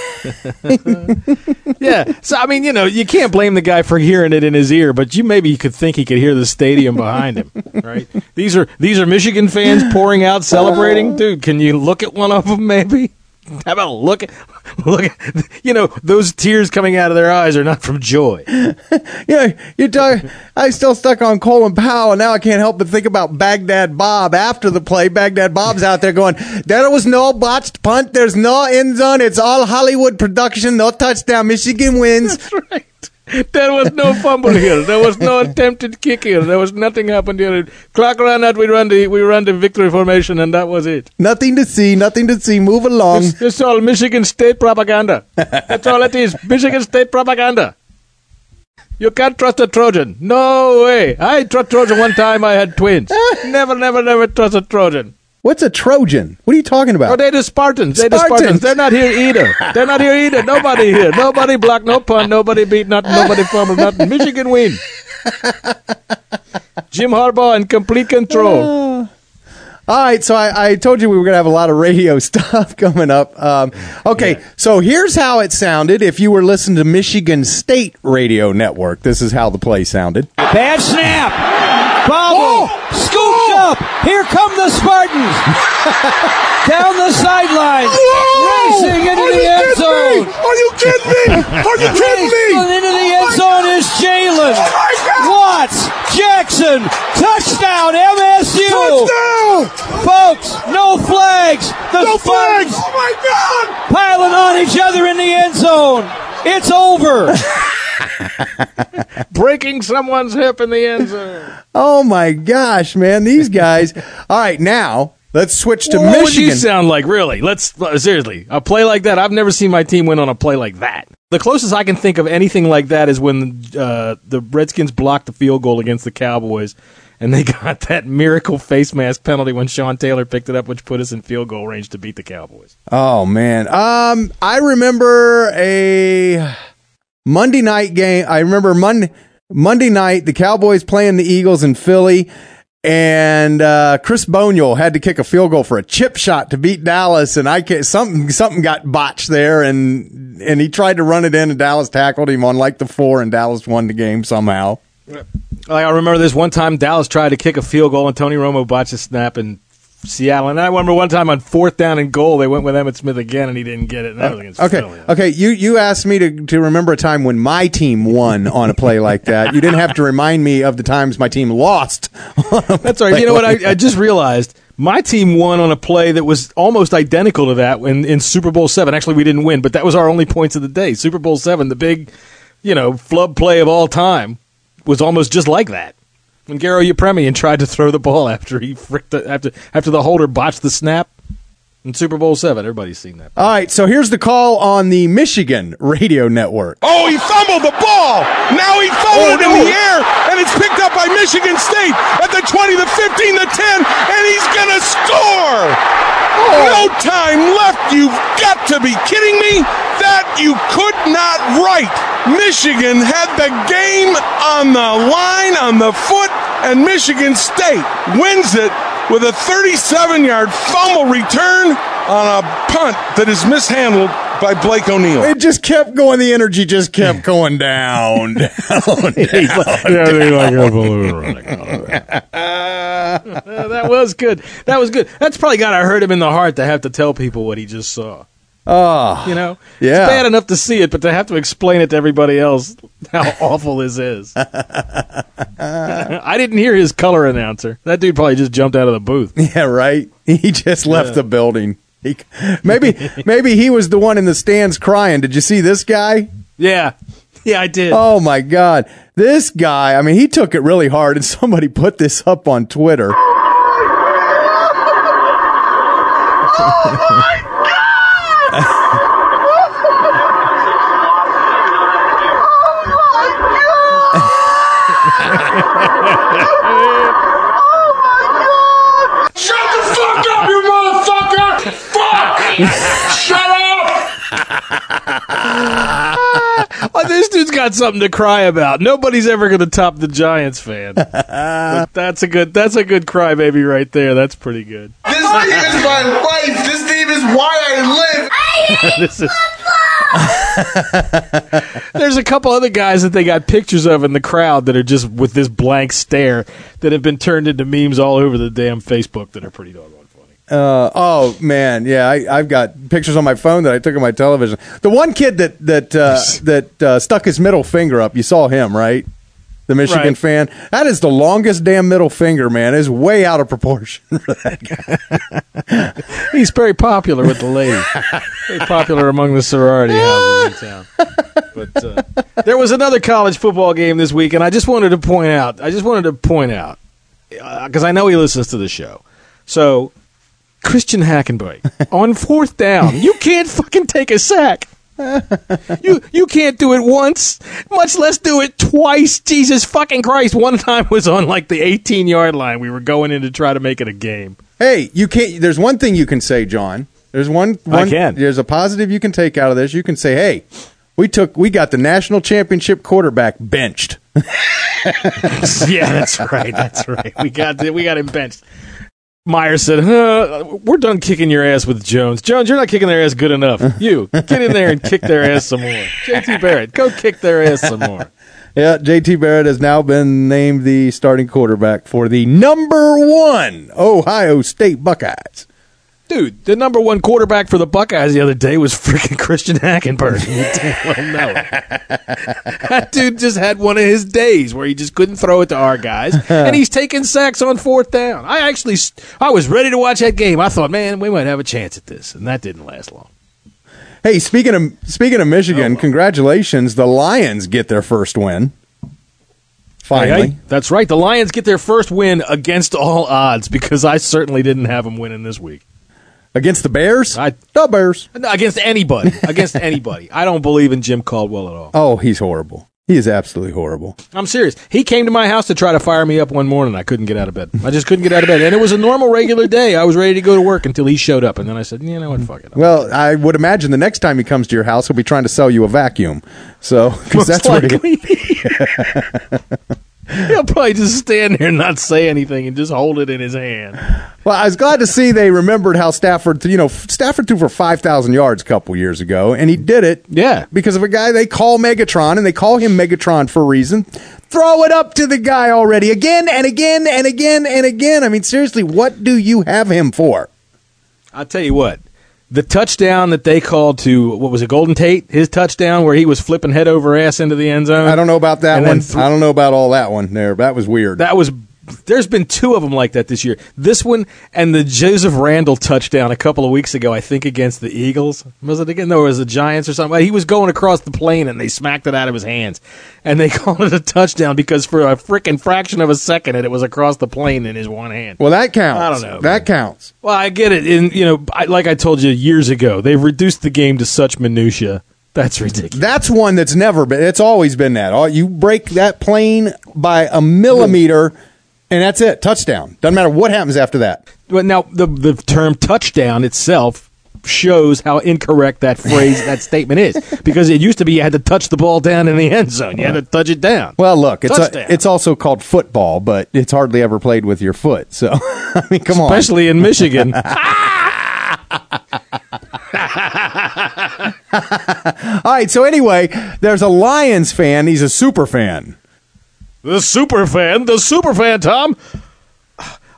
Yeah. So, I mean, you know, you can't blame the guy for hearing it in his ear, but you maybe you could think he could hear the stadium behind him, right? These are these are Michigan fans pouring out, celebrating. Dude, can you look at one of them, maybe? How about look at, look at, you know, those tears coming out of their eyes are not from joy. Yeah, you're talking, I still stuck on Colin Powell, and now I can't help but think about Baghdad Bob after the play. Baghdad Bob's out there going, there was no botched punt, there's no end zone, it's all Hollywood production, no touchdown, Michigan wins. That's right. There was no fumble here. There was no attempted kick here. There was nothing happened here. Clock ran out. We run the we ran the victory formation, and that was it. Nothing to see. Nothing to see. Move along. It's, it's all Michigan State propaganda. That's all it is. Michigan State propaganda. You can't trust a Trojan. No way. I trust Trojan one time. I had twins. Never, never, never trust a Trojan. What's a Trojan? What are you talking about? Oh, they're the Spartans. They're Spartans. the Spartans. They're not here either. They're not here either. Nobody here. Nobody blocked, no punt, nobody beat, nothing, nobody fumbled, nothing. Michigan win. Jim Harbaugh in complete control. Uh, all right, so I, I told you we were going to have a lot of radio stuff coming up. Um, okay, yeah. So here's how it sounded if you were listening to Michigan State Radio Network. This is how the play sounded. Bad snap. Bobble. Oh. Scooped oh. up. Here come the Spartans. Down the sideline. Racing into Are the end zone. Me? Are you kidding me? Are you kidding me? Into the end oh zone God. Is Jalen. Oh Watts. Jackson. Touchdown M S U. Touchdown. Folks, no flags. The no Spartans flags. Oh my God. Piling on each other in the end zone. It's over. Breaking someone's hip in the end zone. Oh my gosh, man! These guys. All right, now let's switch to what Michigan. What would you sound like, really? Let's uh, seriously a play like that. I've never seen my team win on a play like that. The closest I can think of anything like that is when uh, the Redskins blocked the field goal against the Cowboys, and they got that miracle face mask penalty when Sean Taylor picked it up, which put us in field goal range to beat the Cowboys. Oh man, um, I remember a Monday night game. I remember Monday Monday night the Cowboys playing the Eagles in Philly, and uh, Chris Boniol had to kick a field goal for a chip shot to beat Dallas, and I can't, something something got botched there, and and he tried to run it in, and Dallas tackled him on like the four, and Dallas won the game somehow. Like I remember this one time Dallas tried to kick a field goal, and Tony Romo botched a snap in Seattle. And I remember one time on fourth down and goal, they went with Emmitt Smith again, and he didn't get it. And that was against okay, Philly. okay. You you asked me to, to remember a time when my team won on a play like that. You didn't have to remind me of the times my team lost. That's all right. You know what? I, I just realized my team won on a play that was almost identical to that in, in Super Bowl seven. Actually, we didn't win, but that was our only points of the day. Super Bowl seven, the big, you know, flub play of all time, was almost just like that. When Garo Yepremian tried to throw the ball after he fricked the, after after the holder botched the snap in Super Bowl seven. Everybody's seen that. All right, so here's the call on the Michigan Radio Network. Oh, he fumbled the ball. Now he fumbled oh, it in no. the air, and it's picked up by Michigan State at the twenty, the fifteen, the ten, and he's going to score. Oh. No time left. You've got to be kidding me. That you could not write. Michigan had the game on the line, on the foot, and Michigan State wins it with a thirty-seven-yard fumble return on a punt that is mishandled by Blake O'Neill. It just kept going. The energy just kept going down, down, down, That was good. That was good. That's probably got to hurt him in the heart to have to tell people what he just saw. Oh, you know, yeah. It's bad enough to see it, but to have to explain it to everybody else how awful this is. I didn't hear his color announcer. That dude probably just jumped out of the booth. Yeah, right. He just left Yeah. the building. He, maybe, maybe he was the one in the stands crying. Did you see this guy? Yeah, yeah, I did. Oh my God, this guy! I mean, he took it really hard, and somebody put this up on Twitter. Oh my Shut the fuck up, you motherfucker! Fuck! Shut up! Oh, this dude's got something to cry about. Nobody's ever going to top the Giants fan. But that's a good. That's a good crybaby right there. That's pretty good. This team is my life. This team is why I live. This is. There's a couple other guys that they got pictures of in the crowd that are just with this blank stare that have been turned into memes all over the damn Facebook that are pretty doggone funny. Uh, oh man, yeah, I, I've got pictures on my phone that I took on my television. The one kid that that uh, that uh, stuck his middle finger up, you saw him, right? The Michigan Right. fan. That is the longest damn middle finger, man. It's way out of proportion for that guy. He's very popular with the ladies. Very popular among the sorority houses in town. But uh, there was another college football game this week, and I just wanted to point out. I just wanted to point out because uh, I know he listens to the show. So Christian Hackenberg on fourth down, you can't fucking take a sack. you you can't do it once, much less do it twice. Jesus fucking Christ! One time was on like the eighteen yard line. We were going in to try to make it a game. Hey, you can't. There's one thing you can say, John. There's one. one I can. There's a positive you can take out of this. You can say, "Hey, we took, we got the national championship quarterback benched." Yeah, that's right. That's right. We got we got him benched. Meyer said, huh, we're done kicking your ass with Jones. Jones, you're not kicking their ass good enough. You, get in there and kick their ass some more. J T Barrett, go kick their ass some more. Yeah, J T Barrett has now been named the starting quarterback for the number one Ohio State Buckeyes. Dude, the number one quarterback for the Buckeyes the other day was freaking Christian Hackenberg. You damn well know it. That dude just had one of his days where he just couldn't throw it to our guys, and he's taking sacks on fourth down. I actually, I was ready to watch that game. I thought, man, we might have a chance at this, and that didn't last long. Hey, speaking of speaking of Michigan, oh, well. Congratulations, the Lions get their first win. Finally. Hey, hey, that's right. The Lions get their first win against all odds because I certainly didn't have them winning this week. Against the Bears? I, the Bears. No, against anybody. Against anybody. I don't believe in Jim Caldwell at all. Oh, he's horrible. He is absolutely horrible. I'm serious. He came to my house to try to fire me up one morning. I couldn't get out of bed. I just couldn't get out of bed. And it was a normal, regular day. I was ready to go to work until he showed up. And then I said, you know what, fuck it. Well, I would imagine the next time he comes to your house, he'll be trying to sell you a vacuum. So, because that's likely. what he... He'll probably just stand there and not say anything and just hold it in his hand. Well, I was glad to see they remembered how Stafford, you know, Stafford threw for five thousand yards a couple years ago, and he did it yeah. because of a guy they call Megatron, and they call him Megatron for a reason. Throw it up to the guy already, again and again and again and again. I mean, seriously, what do you have him for? I'll tell you what. The touchdown that they called to, what was it, Golden Tate? His touchdown where he was flipping head over ass into the end zone? I don't know about that and one. Th- I don't know about all that one there. That was weird. That was... There's been two of them like that this year. This one and the Joseph Randall touchdown a couple of weeks ago, I think, against the Eagles. Was it again? No, it was the Giants or something. He was going across the plane, and they smacked it out of his hands. And they called it a touchdown because for a freaking fraction of a second, it was across the plane in his one hand. Well, that counts. I don't know. That man. counts. Well, I get it. And, you know, I, like I told you years ago, they've reduced the game to such minutia. That's ridiculous. That's one that's never been. It's always been that. Oh, you break that plane by a millimeter... And that's it. Touchdown. Doesn't matter what happens after that. But now, the the term touchdown itself shows how incorrect that phrase, that statement is. Because it used to be you had to touch the ball down in the end zone. You had to touch it down. Well, look, it's a, it's also called football, but it's hardly ever played with your foot. So, I mean, come on. Especially in Michigan. All right, so anyway, there's a Lions fan. He's a super fan. The super fan, the super fan, Tom.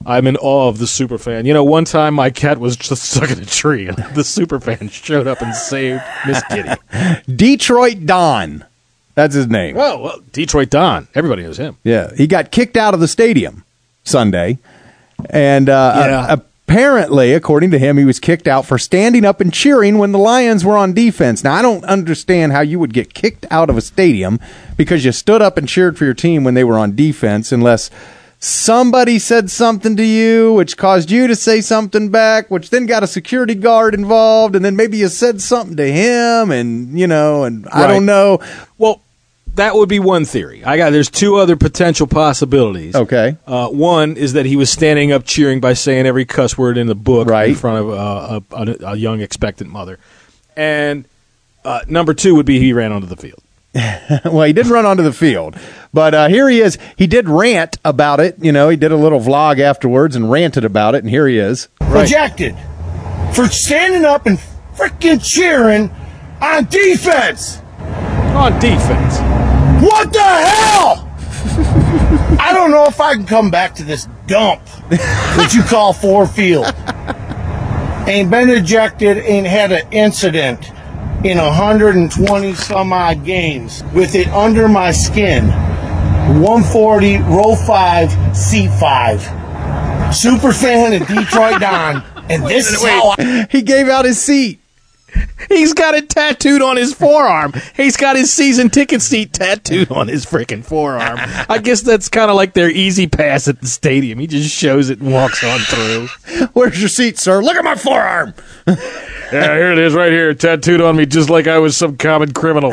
I'm in awe of the superfan. You know, one time my cat was just stuck in a tree, and the superfan showed up and saved Miss Kitty. Detroit Don. That's his name. Oh, well, Detroit Don. Everybody knows him. Yeah. He got kicked out of the stadium Sunday. And uh, Yeah. uh, apparently, according to him, he was kicked out for standing up and cheering when the Lions were on defense. Now, I don't understand how you would get kicked out of a stadium because you stood up and cheered for your team when they were on defense, unless somebody said something to you, which caused you to say something back, which then got a security guard involved, and then maybe you said something to him, and, you know, and I Right. don't know. Well, that would be one theory. I got. There's two other potential possibilities. Okay. Uh, one is that he was standing up cheering by saying every cuss word in the book Right. in front of uh, a, a, a young expectant mother. And uh, number two would be he ran onto the field. Well, he didn't run onto the field, but uh, here he is. He did rant about it. You know, he did a little vlog afterwards and ranted about it, and here he is. Rejected for standing up and freaking cheering on defense. On defense. What the hell? I don't know if I can come back to this dump that you call Ford Field. Ain't been ejected, ain't had an incident in one hundred twenty some odd games with it under my skin. one forty, row five, seat five. Super fan of Detroit Don, and this is how I... He gave out his seat. He's got it tattooed on his forearm. He's got his season ticket seat tattooed on his freaking forearm. I guess that's kind of like their easy pass at the stadium. He just shows it and walks on through. Where's your seat, sir? Look at my forearm. Yeah, here it is right here, tattooed on me just like I was some common criminal.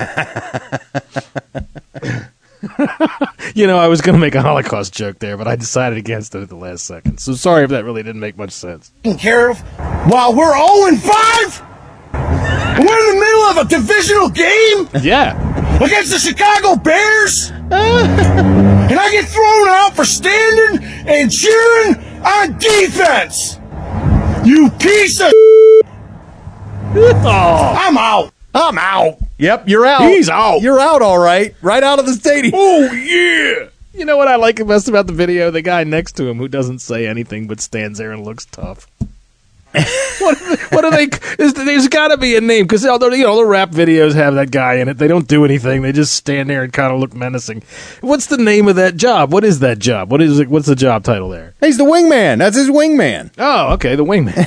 You know, I was going to make a Holocaust joke there, but I decided against it at the last second. So sorry if that really didn't make much sense. taken care of while we're oh and five? We're in the middle of a divisional game? Yeah. Against the Chicago Bears? And I get thrown out for standing and cheering on defense? You piece of Oh. I'm out. I'm out. Yep, you're out. He's out. You're out, all right. Right out of the stadium. Oh, yeah. You know what I like best about the video? The guy next to him who doesn't say anything but stands there and looks tough. what, what are they? There's, there's got to be a name because you know the rap videos have that guy in it. They don't do anything. They just stand there and kind of look menacing. What's the name of that job? What is that job? What is it? What's the job title there? He's the wingman. That's his wingman. Oh, okay, the wingman.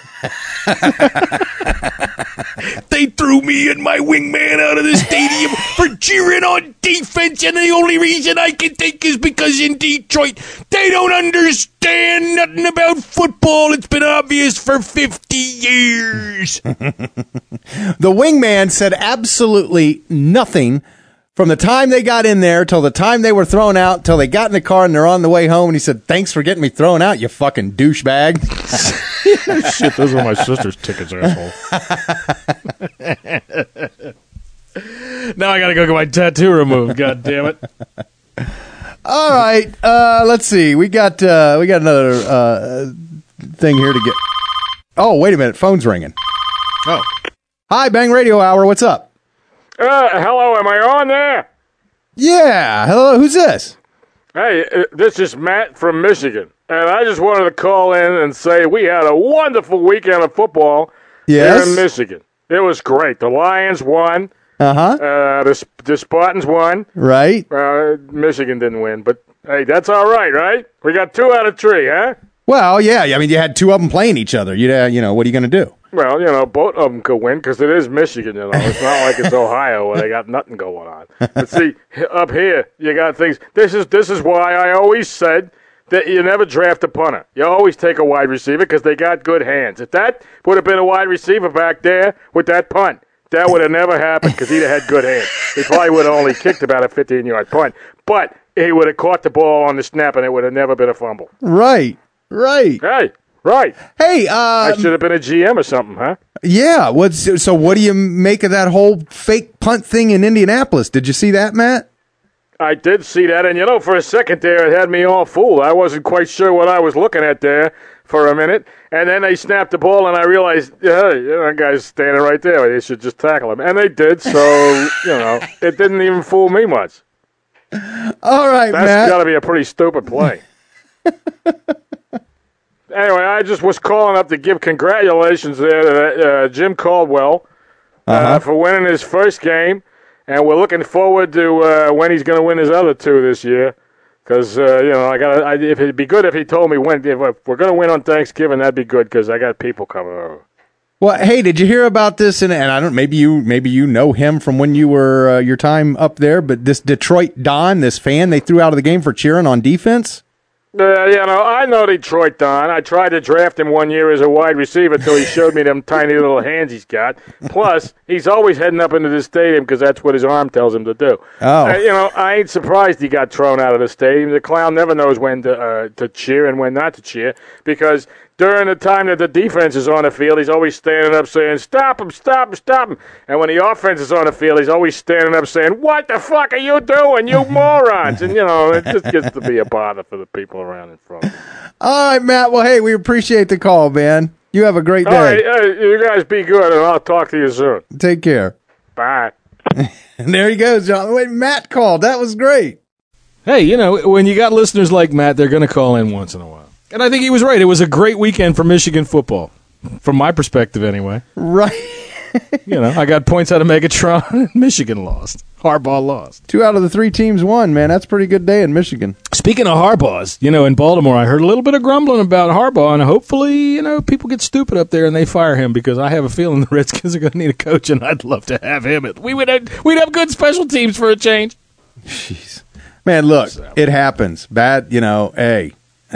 They threw me and my wingman out of the stadium for cheering on defense, and the only reason I can think is because in Detroit they don't understand nothing about football. It's been obvious for fifty years. The wingman said absolutely nothing from the time they got in there till the time they were thrown out, till they got in the car and they're on the way home, and he said, "Thanks for getting me thrown out, you fucking douchebag." Shit, those were my sister's tickets, asshole. Now I gotta go get my tattoo removed. God damn it! All right, uh, let's see. We got uh, we got another uh, thing here to get. Oh, wait a minute, phone's ringing. Oh, hi, Bang Radio Hour. What's up? Uh, hello, am I on there? Yeah, hello. Who's this? Hey, uh, this is Matt from Michigan, and I just wanted to call in and say we had a wonderful weekend of football Yes? here in Michigan. It was great. The Lions won. Uh-huh. Uh, the, the Spartans won. Right. Uh, Michigan didn't win, but hey, that's all right, right? We got two out of three, huh? Well, yeah. I mean, you had two of them playing each other. You, uh, you know, what are you going to do? Well, you know, both of them could win because it is Michigan, you know. It's not like it's Ohio where they got nothing going on. But see, up here, you got things. This is this is why I always said that you never draft a punter. You always take a wide receiver because they got good hands. If that would have been a wide receiver back there with that punt, that would have never happened because he'd have had good hands. He probably would have only kicked about a fifteen-yard punt. But he would have caught the ball on the snap, and it would have never been a fumble. Right. Right. Hey. Right. Hey, uh, I should have been a G M or something, huh? Yeah. What's so? What do you make of that whole fake punt thing in Indianapolis? Did you see that, Matt? I did see that, and you know, for a second there, it had me all fooled. I wasn't quite sure what I was looking at there for a minute, and then they snapped the ball, and I realized, yeah, hey, that guy's standing right there. They should just tackle him, and they did. So, you know, it didn't even fool me much. All right, That's Matt. got to be a pretty stupid play. Anyway, I just was calling up to give congratulations there to uh, Jim Caldwell uh, Uh-huh. for winning his first game, and we're looking forward to uh, when he's going to win his other two this year. Because uh, you know, I got. I, if it'd be good if he told me when. If we're going to win on Thanksgiving, that'd be good because I got people coming over. Well, hey, did you hear about this? And, and I don't. Maybe you. Maybe you know him from when you were uh, your time up there. But this Detroit Don, this fan, they threw out of the game for cheering on defense. Uh, you know, I know Detroit Don. I tried to draft him one year as a wide receiver until he showed me them tiny little hands he's got. Plus, he's always heading up into the stadium because that's what his arm tells him to do. Oh. Uh, you know, I ain't surprised he got thrown out of the stadium. The clown never knows when to, uh, to cheer and when not to cheer because during the time that the defense is on the field, he's always standing up saying, stop him, stop him, stop him. And when the offense is on the field, he's always standing up saying, what the fuck are you doing, you morons? And, you know, it just gets to be a bother for the people around in front. All right, Matt. Well, hey, we appreciate the call, man. You have a great day. All right, uh, you guys be good, and I'll talk to you soon. Take care. Bye. And there he goes, John. Wait, Matt called. That was great. Hey, you know, when you got listeners like Matt, they're going to call in once in a while. And I think he was right. It was a great weekend for Michigan football, from my perspective anyway. Right. You know, I got points out of Megatron, and Michigan lost. Harbaugh lost. Two out of the three teams won, man. That's a pretty good day in Michigan. Speaking of Harbaugh's, you know, in Baltimore, I heard a little bit of grumbling about Harbaugh, and hopefully, you know, people get stupid up there and they fire him because I have a feeling the Redskins are going to need a coach, and I'd love to have him. We would have, we'd have good special teams for a change. Jeez. Man, look, it happens. Bad, you know, hey.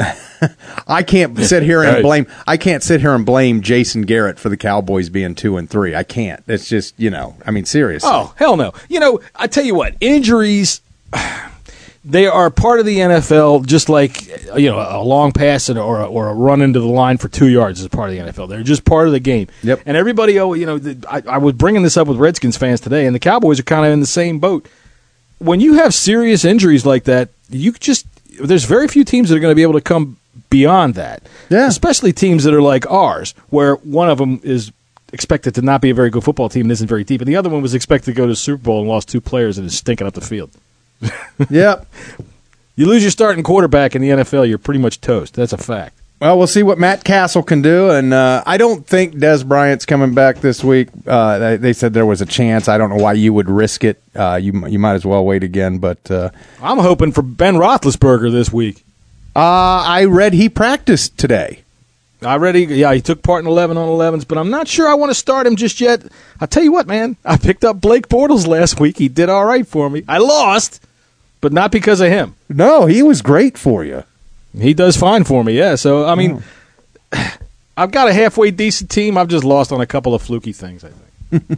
I can't sit here and blame. I can't sit here and blame Jason Garrett for the Cowboys being two and three. I can't. It's just, you know. I mean, seriously. Oh, hell no. You know, I tell you what, injuries. They are part of the N F L, just like, you know, a long pass or a, or a run into the line for two yards is part of the N F L. They're just part of the game. Yep. And everybody, oh, you know, the, I, I was bringing this up with Redskins fans today, and the Cowboys are kind of in the same boat. When you have serious injuries like that, you just there's very few teams that are going to be able to come beyond that. Yeah. Especially teams that are like ours, where one of them is expected to not be a very good football team and isn't very deep, and the other one was expected to go to the Super Bowl and lost two players and is stinking up the field. Yep. You lose your starting quarterback in the N F L, you're pretty much toast. That's a fact. Well, we'll see what Matt Castle can do, and uh, I don't think Des Bryant's coming back this week. Uh, they, they said there was a chance. I don't know why you would risk it. Uh, you you might as well wait again. But uh, I'm hoping for Ben Roethlisberger this week. Uh, I read he practiced today. I read he, yeah, he took part in eleven on elevens, but I'm not sure I want to start him just yet. I'll tell you what, man. I picked up Blake Bortles last week. He did all right for me. I lost, but not because of him. No, he was great for you. He does fine for me, yeah. So, I mean, oh. I've got a halfway decent team. I've just lost on a couple of fluky things, I think.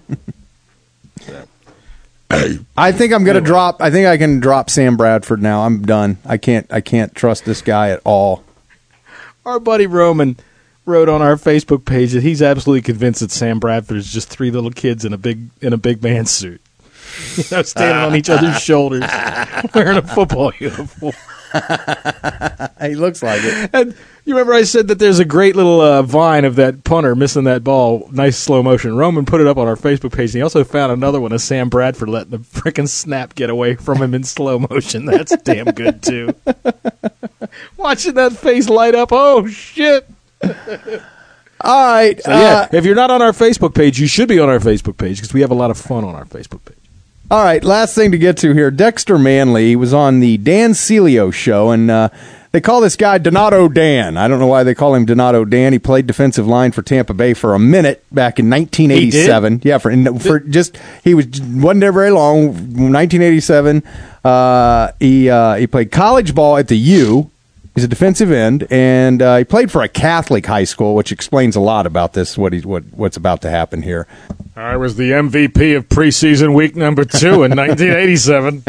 so. I think I'm going to drop. I think I can drop Sam Bradford now. I'm done. I can't. I can't trust this guy at all. Our buddy Roman wrote on our Facebook page that he's absolutely convinced that Sam Bradford is just three little kids in a big in a big man suit, you know, standing on each other's shoulders, wearing a football uniform. He looks like it. And you remember I said that there's a great little uh, vine of that punter missing that ball, nice slow motion. Roman put it up on our Facebook page, and he also found another one of Sam Bradford letting the frickin' snap get away from him in slow motion. That's damn good, too. Watching that face light up, oh, shit. All right. So, yeah, uh, if you're not on our Facebook page, you should be on our Facebook page because we have a lot of fun on our Facebook page. All right, last thing to get to here. Dexter Manley was on the Dan Celio show, and uh, they call this guy Donato Dan. I don't know why they call him Donato Dan. He played defensive line for Tampa Bay for a minute back in nineteen eighty-seven. Yeah, for for just he was wasn't there very long. nineteen eighty-seven. Uh, he uh, he played college ball at the U. He's a defensive end, and uh, he played for a Catholic high school, which explains a lot about this. What he what what's about to happen here. I was the M V P of preseason week number two in nineteen eighty-seven.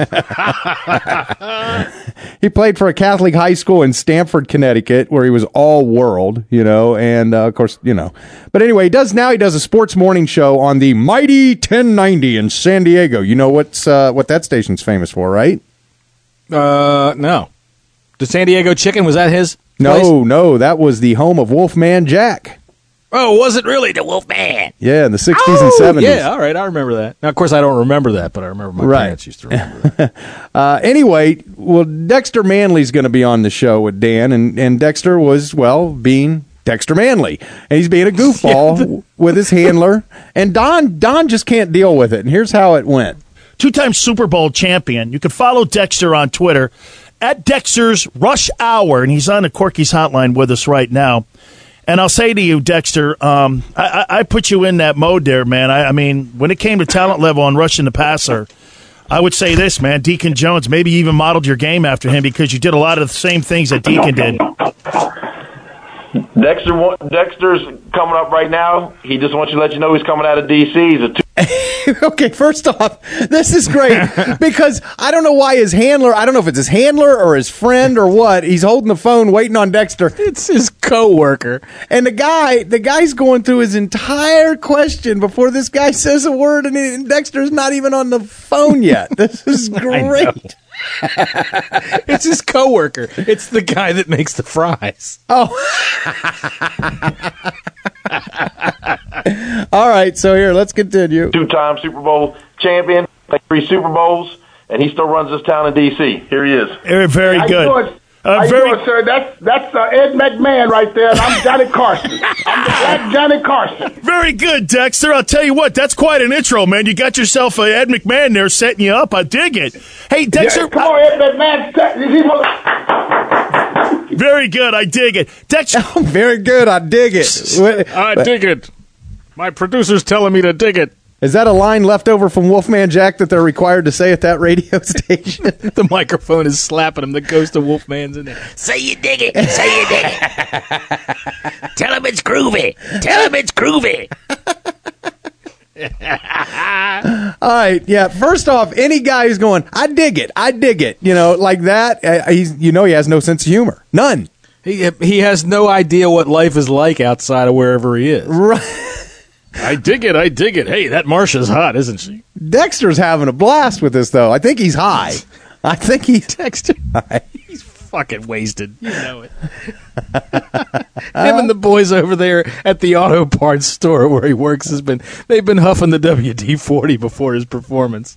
He played for a Catholic high school in Stamford, Connecticut, where he was all world, you know, and uh, of course, you know. But anyway, he does now. He does a sports morning show on the mighty ten ninety in San Diego. You know what's uh, what that station's famous for, right? Uh, no. The San Diego Chicken, was that his No, place? no, that was the home of Wolfman Jack. Oh, was it really the Wolfman? Yeah, in the sixties oh, and seventies. Yeah, all right, I remember that. Now, of course, I don't remember that, but I remember my right. parents used to remember that. uh, anyway, well, Dexter Manley's going to be on the show with Dan, and, and Dexter was, well, being Dexter Manley. And he's being a goofball yeah, the- with his handler. And Don, Don just can't deal with it, and here's how it went. Two-time Super Bowl champion. You can follow Dexter on Twitter at Dexter's Rush Hour, and he's on the Corky's hotline with us right now. And I'll say to you, Dexter, um, I, I, I put you in that mode there, man. I, I mean, when it came to talent level on rushing the passer, I would say this, man. Deacon Jones, maybe you even modeled your game after him because you did a lot of the same things that Deacon did. Dexter, Dexter's coming up right now. He just wants you to let you know he's coming out of D C. He's a two- Okay, first off, this is great because I don't know why his handler, I don't know if it's his handler or his friend or what, he's holding the phone waiting on Dexter. It's his coworker. And the guy, the guy's going through his entire question before this guy says a word, and, he, and Dexter's not even on the phone yet. This is great. It's his coworker. It's the guy that makes the fries. Oh. All right, so here, let's continue. Two-time Super Bowl champion, three Super Bowls, and he still runs this town in D C. Here he is. Very, very good. How you doing, uh, How very you doing, sir? That's that's uh, Ed McMahon right there, and I'm Johnny Carson. I'm the black Johnny Carson. Very good, Dexter. I'll tell you what, that's quite an intro, man. You got yourself uh, Ed McMahon there setting you up. I dig it. Hey, Dexter. Yeah, come on, Ed McMahon. Very good. I dig it. Dexter. Oh, very good. I dig it. I dig it. My producer's telling me to dig it. Is that a line left over from Wolfman Jack that they're required to say at that radio station? The microphone is slapping him. The ghost of Wolfman's in there. Say you dig it. Say you dig it. Tell him it's groovy. Tell him it's groovy. All right, yeah. First off, any guy who's going, I dig it, I dig it, you know, like that, uh, he's, you know, he has no sense of humor, none. He he has no idea what life is like outside of wherever he is. Right. I dig it, I dig it. Hey, that Marsha's hot, isn't she? Dexter's having a blast with this, though. I think he's high. I think he's Dexter. high. He's fucking wasted. You know it. Him and the boys over there at the auto parts store where he works has been they've been huffing the W D forty before his performance.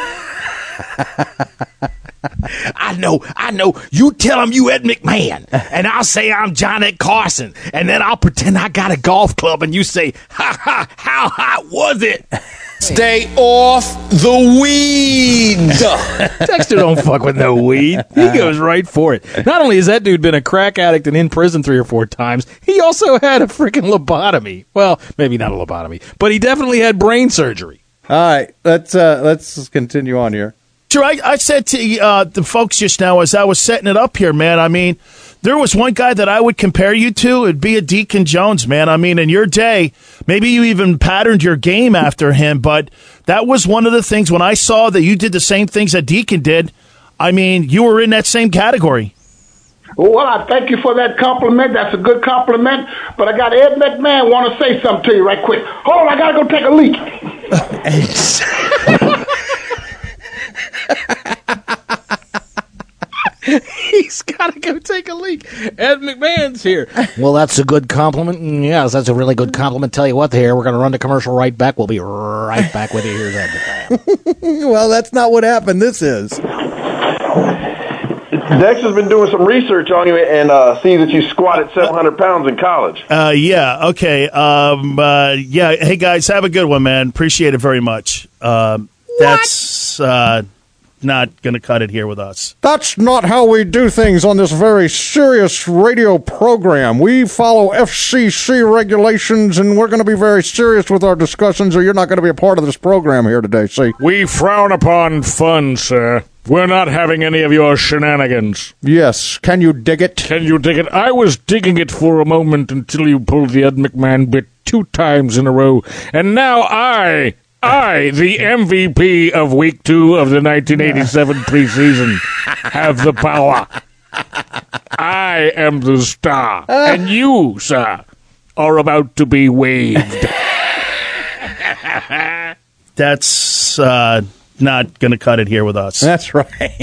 I know, I know. You tell him you Ed McMahon, and I'll say I'm Johnny Carson, and then I'll pretend I got a golf club, and you say, ha ha, how hot was it? Stay off the weed. Dexter don't fuck with no weed. He goes right for it. Not only has that dude been a crack addict and in prison three or four times, he also had a freaking lobotomy. Well, maybe not a lobotomy, but he definitely had brain surgery. All right, let's uh, let's continue on here. Sure, I, I said to uh, the folks just now as I was setting it up here, man, I mean, there was one guy that I would compare you to. It'd be a Deacon Jones, man. I mean, in your day, maybe you even patterned your game after him, but that was one of the things when I saw that you did the same things that Deacon did. I mean, you were in that same category. Well, I thank you for that compliment. That's a good compliment. But I got Ed McMahon want to say something to you right quick. Hold on, I got to go take a leak. He's got to go take a leak. Ed McMahon's here. Well, that's a good compliment. Yes, that's a really good compliment. Tell you what, here, we're going to run the commercial right back. We'll be right back with you. Here's Ed McMahon. Well, that's not what happened. This is. Dexter's been doing some research on you and uh, sees that you squatted seven hundred pounds in college. Uh, yeah, okay. Um, uh, yeah, hey, guys, have a good one, man. Appreciate it very much. Um, that's uh, not going to cut it here with us. That's not how we do things on this very serious radio program. We follow F C C regulations, and we're going to be very serious with our discussions, or you're not going to be a part of this program here today, see? We frown upon fun, sir. We're not having any of your shenanigans. Yes. Can you dig it? Can you dig it? I was digging it for a moment until you pulled the Ed McMahon bit two times in a row. And now I, I, the M V P of week two of the nineteen eighty-seven preseason, have the power. I am the star. And you, sir, are about to be waved. That's, uh... not going to cut it here with us. That's right.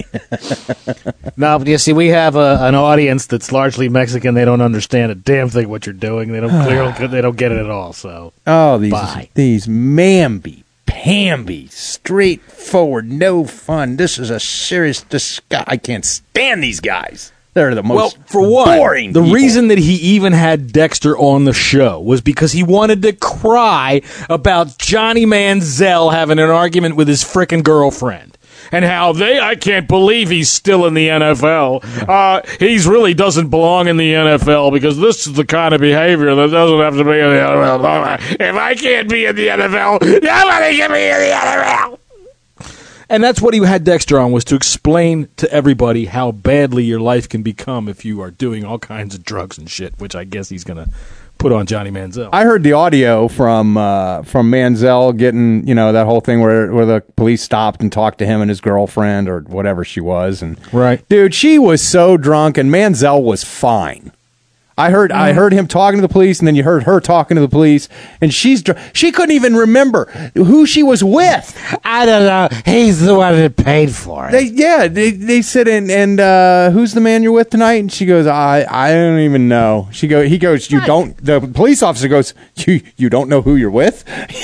No, but you see, we have a, an audience that's largely Mexican. They don't understand a damn thing what you're doing. They don't clearly, they don't get it at all. So, oh, these bye. these mamby pamby, straightforward, no fun. This is a serious disgust. I can't stand these guys. They're the most well, for one, boring the people. reason that he even had Dexter on the show was because he wanted to cry about Johnny Manziel having an argument with his frickin' girlfriend. And how they, I can't believe he's still in the N F L. Uh, he's really doesn't belong in the N F L because this is the kind of behavior that doesn't have to be in the N F L. If I can't be in the N F L, nobody can be in the N F L. And that's what he had Dexter on, was to explain to everybody how badly your life can become if you are doing all kinds of drugs and shit, which I guess he's going to put on Johnny Manziel. I heard the audio from uh, from Manziel getting, you know, that whole thing where where the police stopped and talked to him and his girlfriend or whatever she was. And right. Dude, she was so drunk and Manziel was fine. I heard I heard him talking to the police, and then you heard her talking to the police, and she's dr- she couldn't even remember who she was with. I don't know. He's the one that paid for it. They, yeah, they they sit in, and uh, who's the man you're with tonight? And she goes, I I don't even know. She go he goes, you don't. The police officer goes, you you don't know who you're with,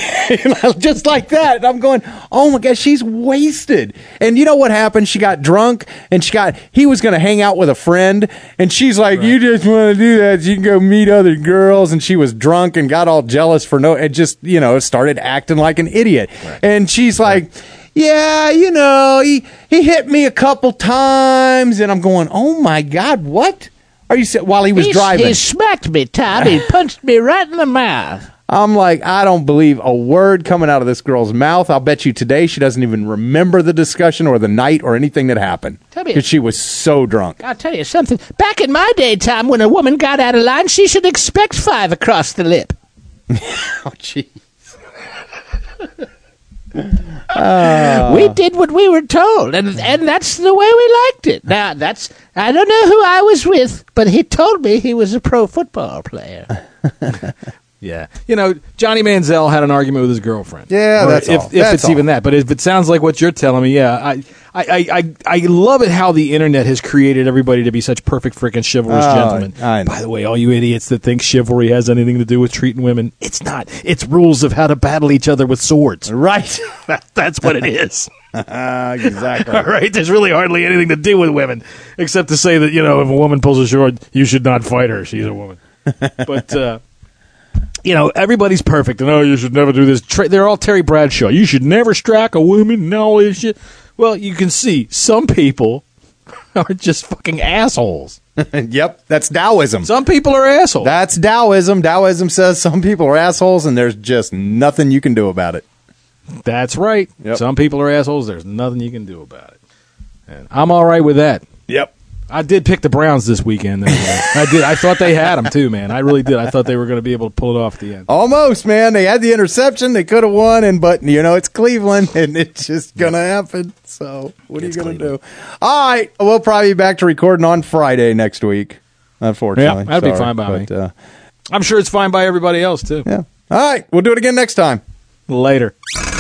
just like that. And I'm going, oh my gosh, she's wasted. And you know what happened? She got drunk, and she got he was going to hang out with a friend, and she's like, right. You just want to do that. You can go meet other girls, and she was drunk and got all jealous for no, and just, you know, started acting like an idiot. Right. And she's like, right. yeah, you know, he, he hit me a couple times, and I'm going, oh my God, what? Are you while he was He's, driving? He smacked me, Tom. He punched me right in the mouth. I'm like, I don't believe a word coming out of this girl's mouth. I'll bet you today she doesn't even remember the discussion or the night or anything that happened. Because she was so drunk. I'll tell you something. Back in my day, Tom, when a woman got out of line, she should expect five across the lip. Oh, jeez. Uh, we did what we were told, and and that's the way we liked it. Now, that's I don't know who I was with, but he told me he was a pro football player. Yeah. You know, Johnny Manziel had an argument with his girlfriend. Yeah, or that's if, all. If that's it's all. even that. But if it sounds like what you're telling me, yeah, I, I, I, I love it how the internet has created everybody to be such perfect freaking chivalrous Oh, gentlemen. I know. By the way, all you idiots that think chivalry has anything to do with treating women, it's not. It's rules of how to battle each other with swords. Right. that, that's what it is. Uh, exactly. All right. There's really hardly anything to do with women except to say that, you know, if a woman pulls a sword, you should not fight her. She's a woman. But, uh, you know, everybody's perfect. And, oh, you should never do this. Tra- they're all Terry Bradshaw. You should never strike a woman and all this shit. Well, you can see some people are just fucking assholes. Yep, that's Taoism. Some people are assholes. That's Taoism. Taoism says some people are assholes, and there's just nothing you can do about it. That's right. Yep. Some people are assholes. There's nothing you can do about it. And I'm all right with that. Yep. I did pick the Browns this weekend. Anyway. I did. I thought they had them too, man. I really did. I thought they were going to be able to pull it off at the end. Almost, man. They had the interception. They could have won, and but you know it's Cleveland, and it's just going to happen. So what are you going to do? All right, we'll probably be back to recording on Friday next week. Unfortunately, yeah, that'd Sorry, be fine by but, me. Uh, I'm sure it's fine by everybody else too. Yeah. All right, we'll do it again next time. Later.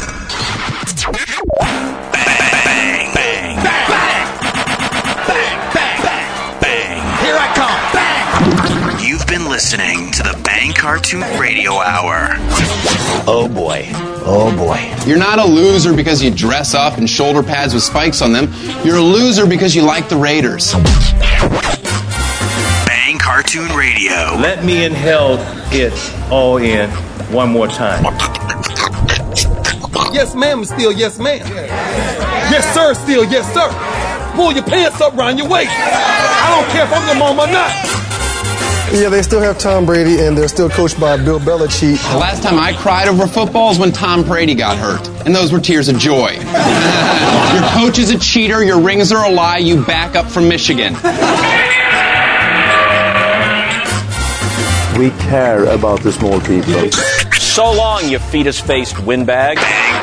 You've been listening to the Bang Cartoon Radio Hour. Oh boy. Oh boy. You're not a loser because you dress up in shoulder pads with spikes on them. You're a loser because you like the Raiders. Bang Cartoon Radio. Let me inhale it all in one more time. Yes, ma'am, still yes, ma'am. Yes, sir, still yes, sir. Pull your pants up around your waist. I don't care if I'm your mom or not. Yeah, they still have Tom Brady, and they're still coached by Bill Belichick. The last time I cried over football was when Tom Brady got hurt, and those were tears of joy. Your coach is a cheater, your rings are a lie, you back up from Michigan. We care about the small people. So long, you fetus-faced windbag.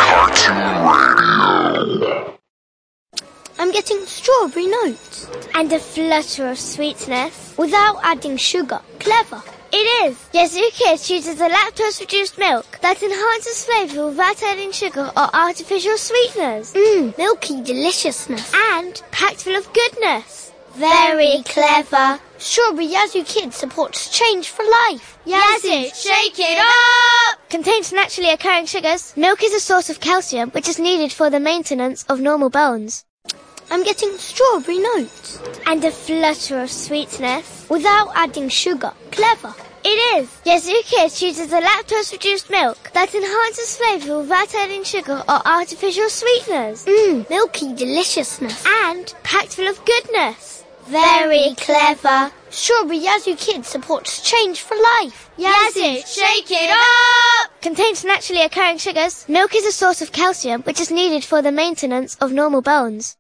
I'm getting strawberry notes and a flutter of sweetness without adding sugar. Clever. It is. Yazoo Kids chooses a lactose-reduced milk that enhances flavour without adding sugar or artificial sweeteners. Mmm, milky deliciousness. And packed full of goodness. Very clever. Strawberry Yazoo Kids supports change for life. Yazoo, shake it up! Contains naturally occurring sugars. Milk is a source of calcium, which is needed for the maintenance of normal bones. I'm getting strawberry notes. And a flutter of sweetness. Without adding sugar. Clever. It is. Yazoo Kids chooses a lactose-reduced milk that enhances flavour without adding sugar or artificial sweeteners. Mmm, milky deliciousness. And packed full of goodness. Very clever. Strawberry Yazoo Kids supports change for life. Yazoo, shake it up! Contains naturally occurring sugars. Milk is a source of calcium, which is needed for the maintenance of normal bones.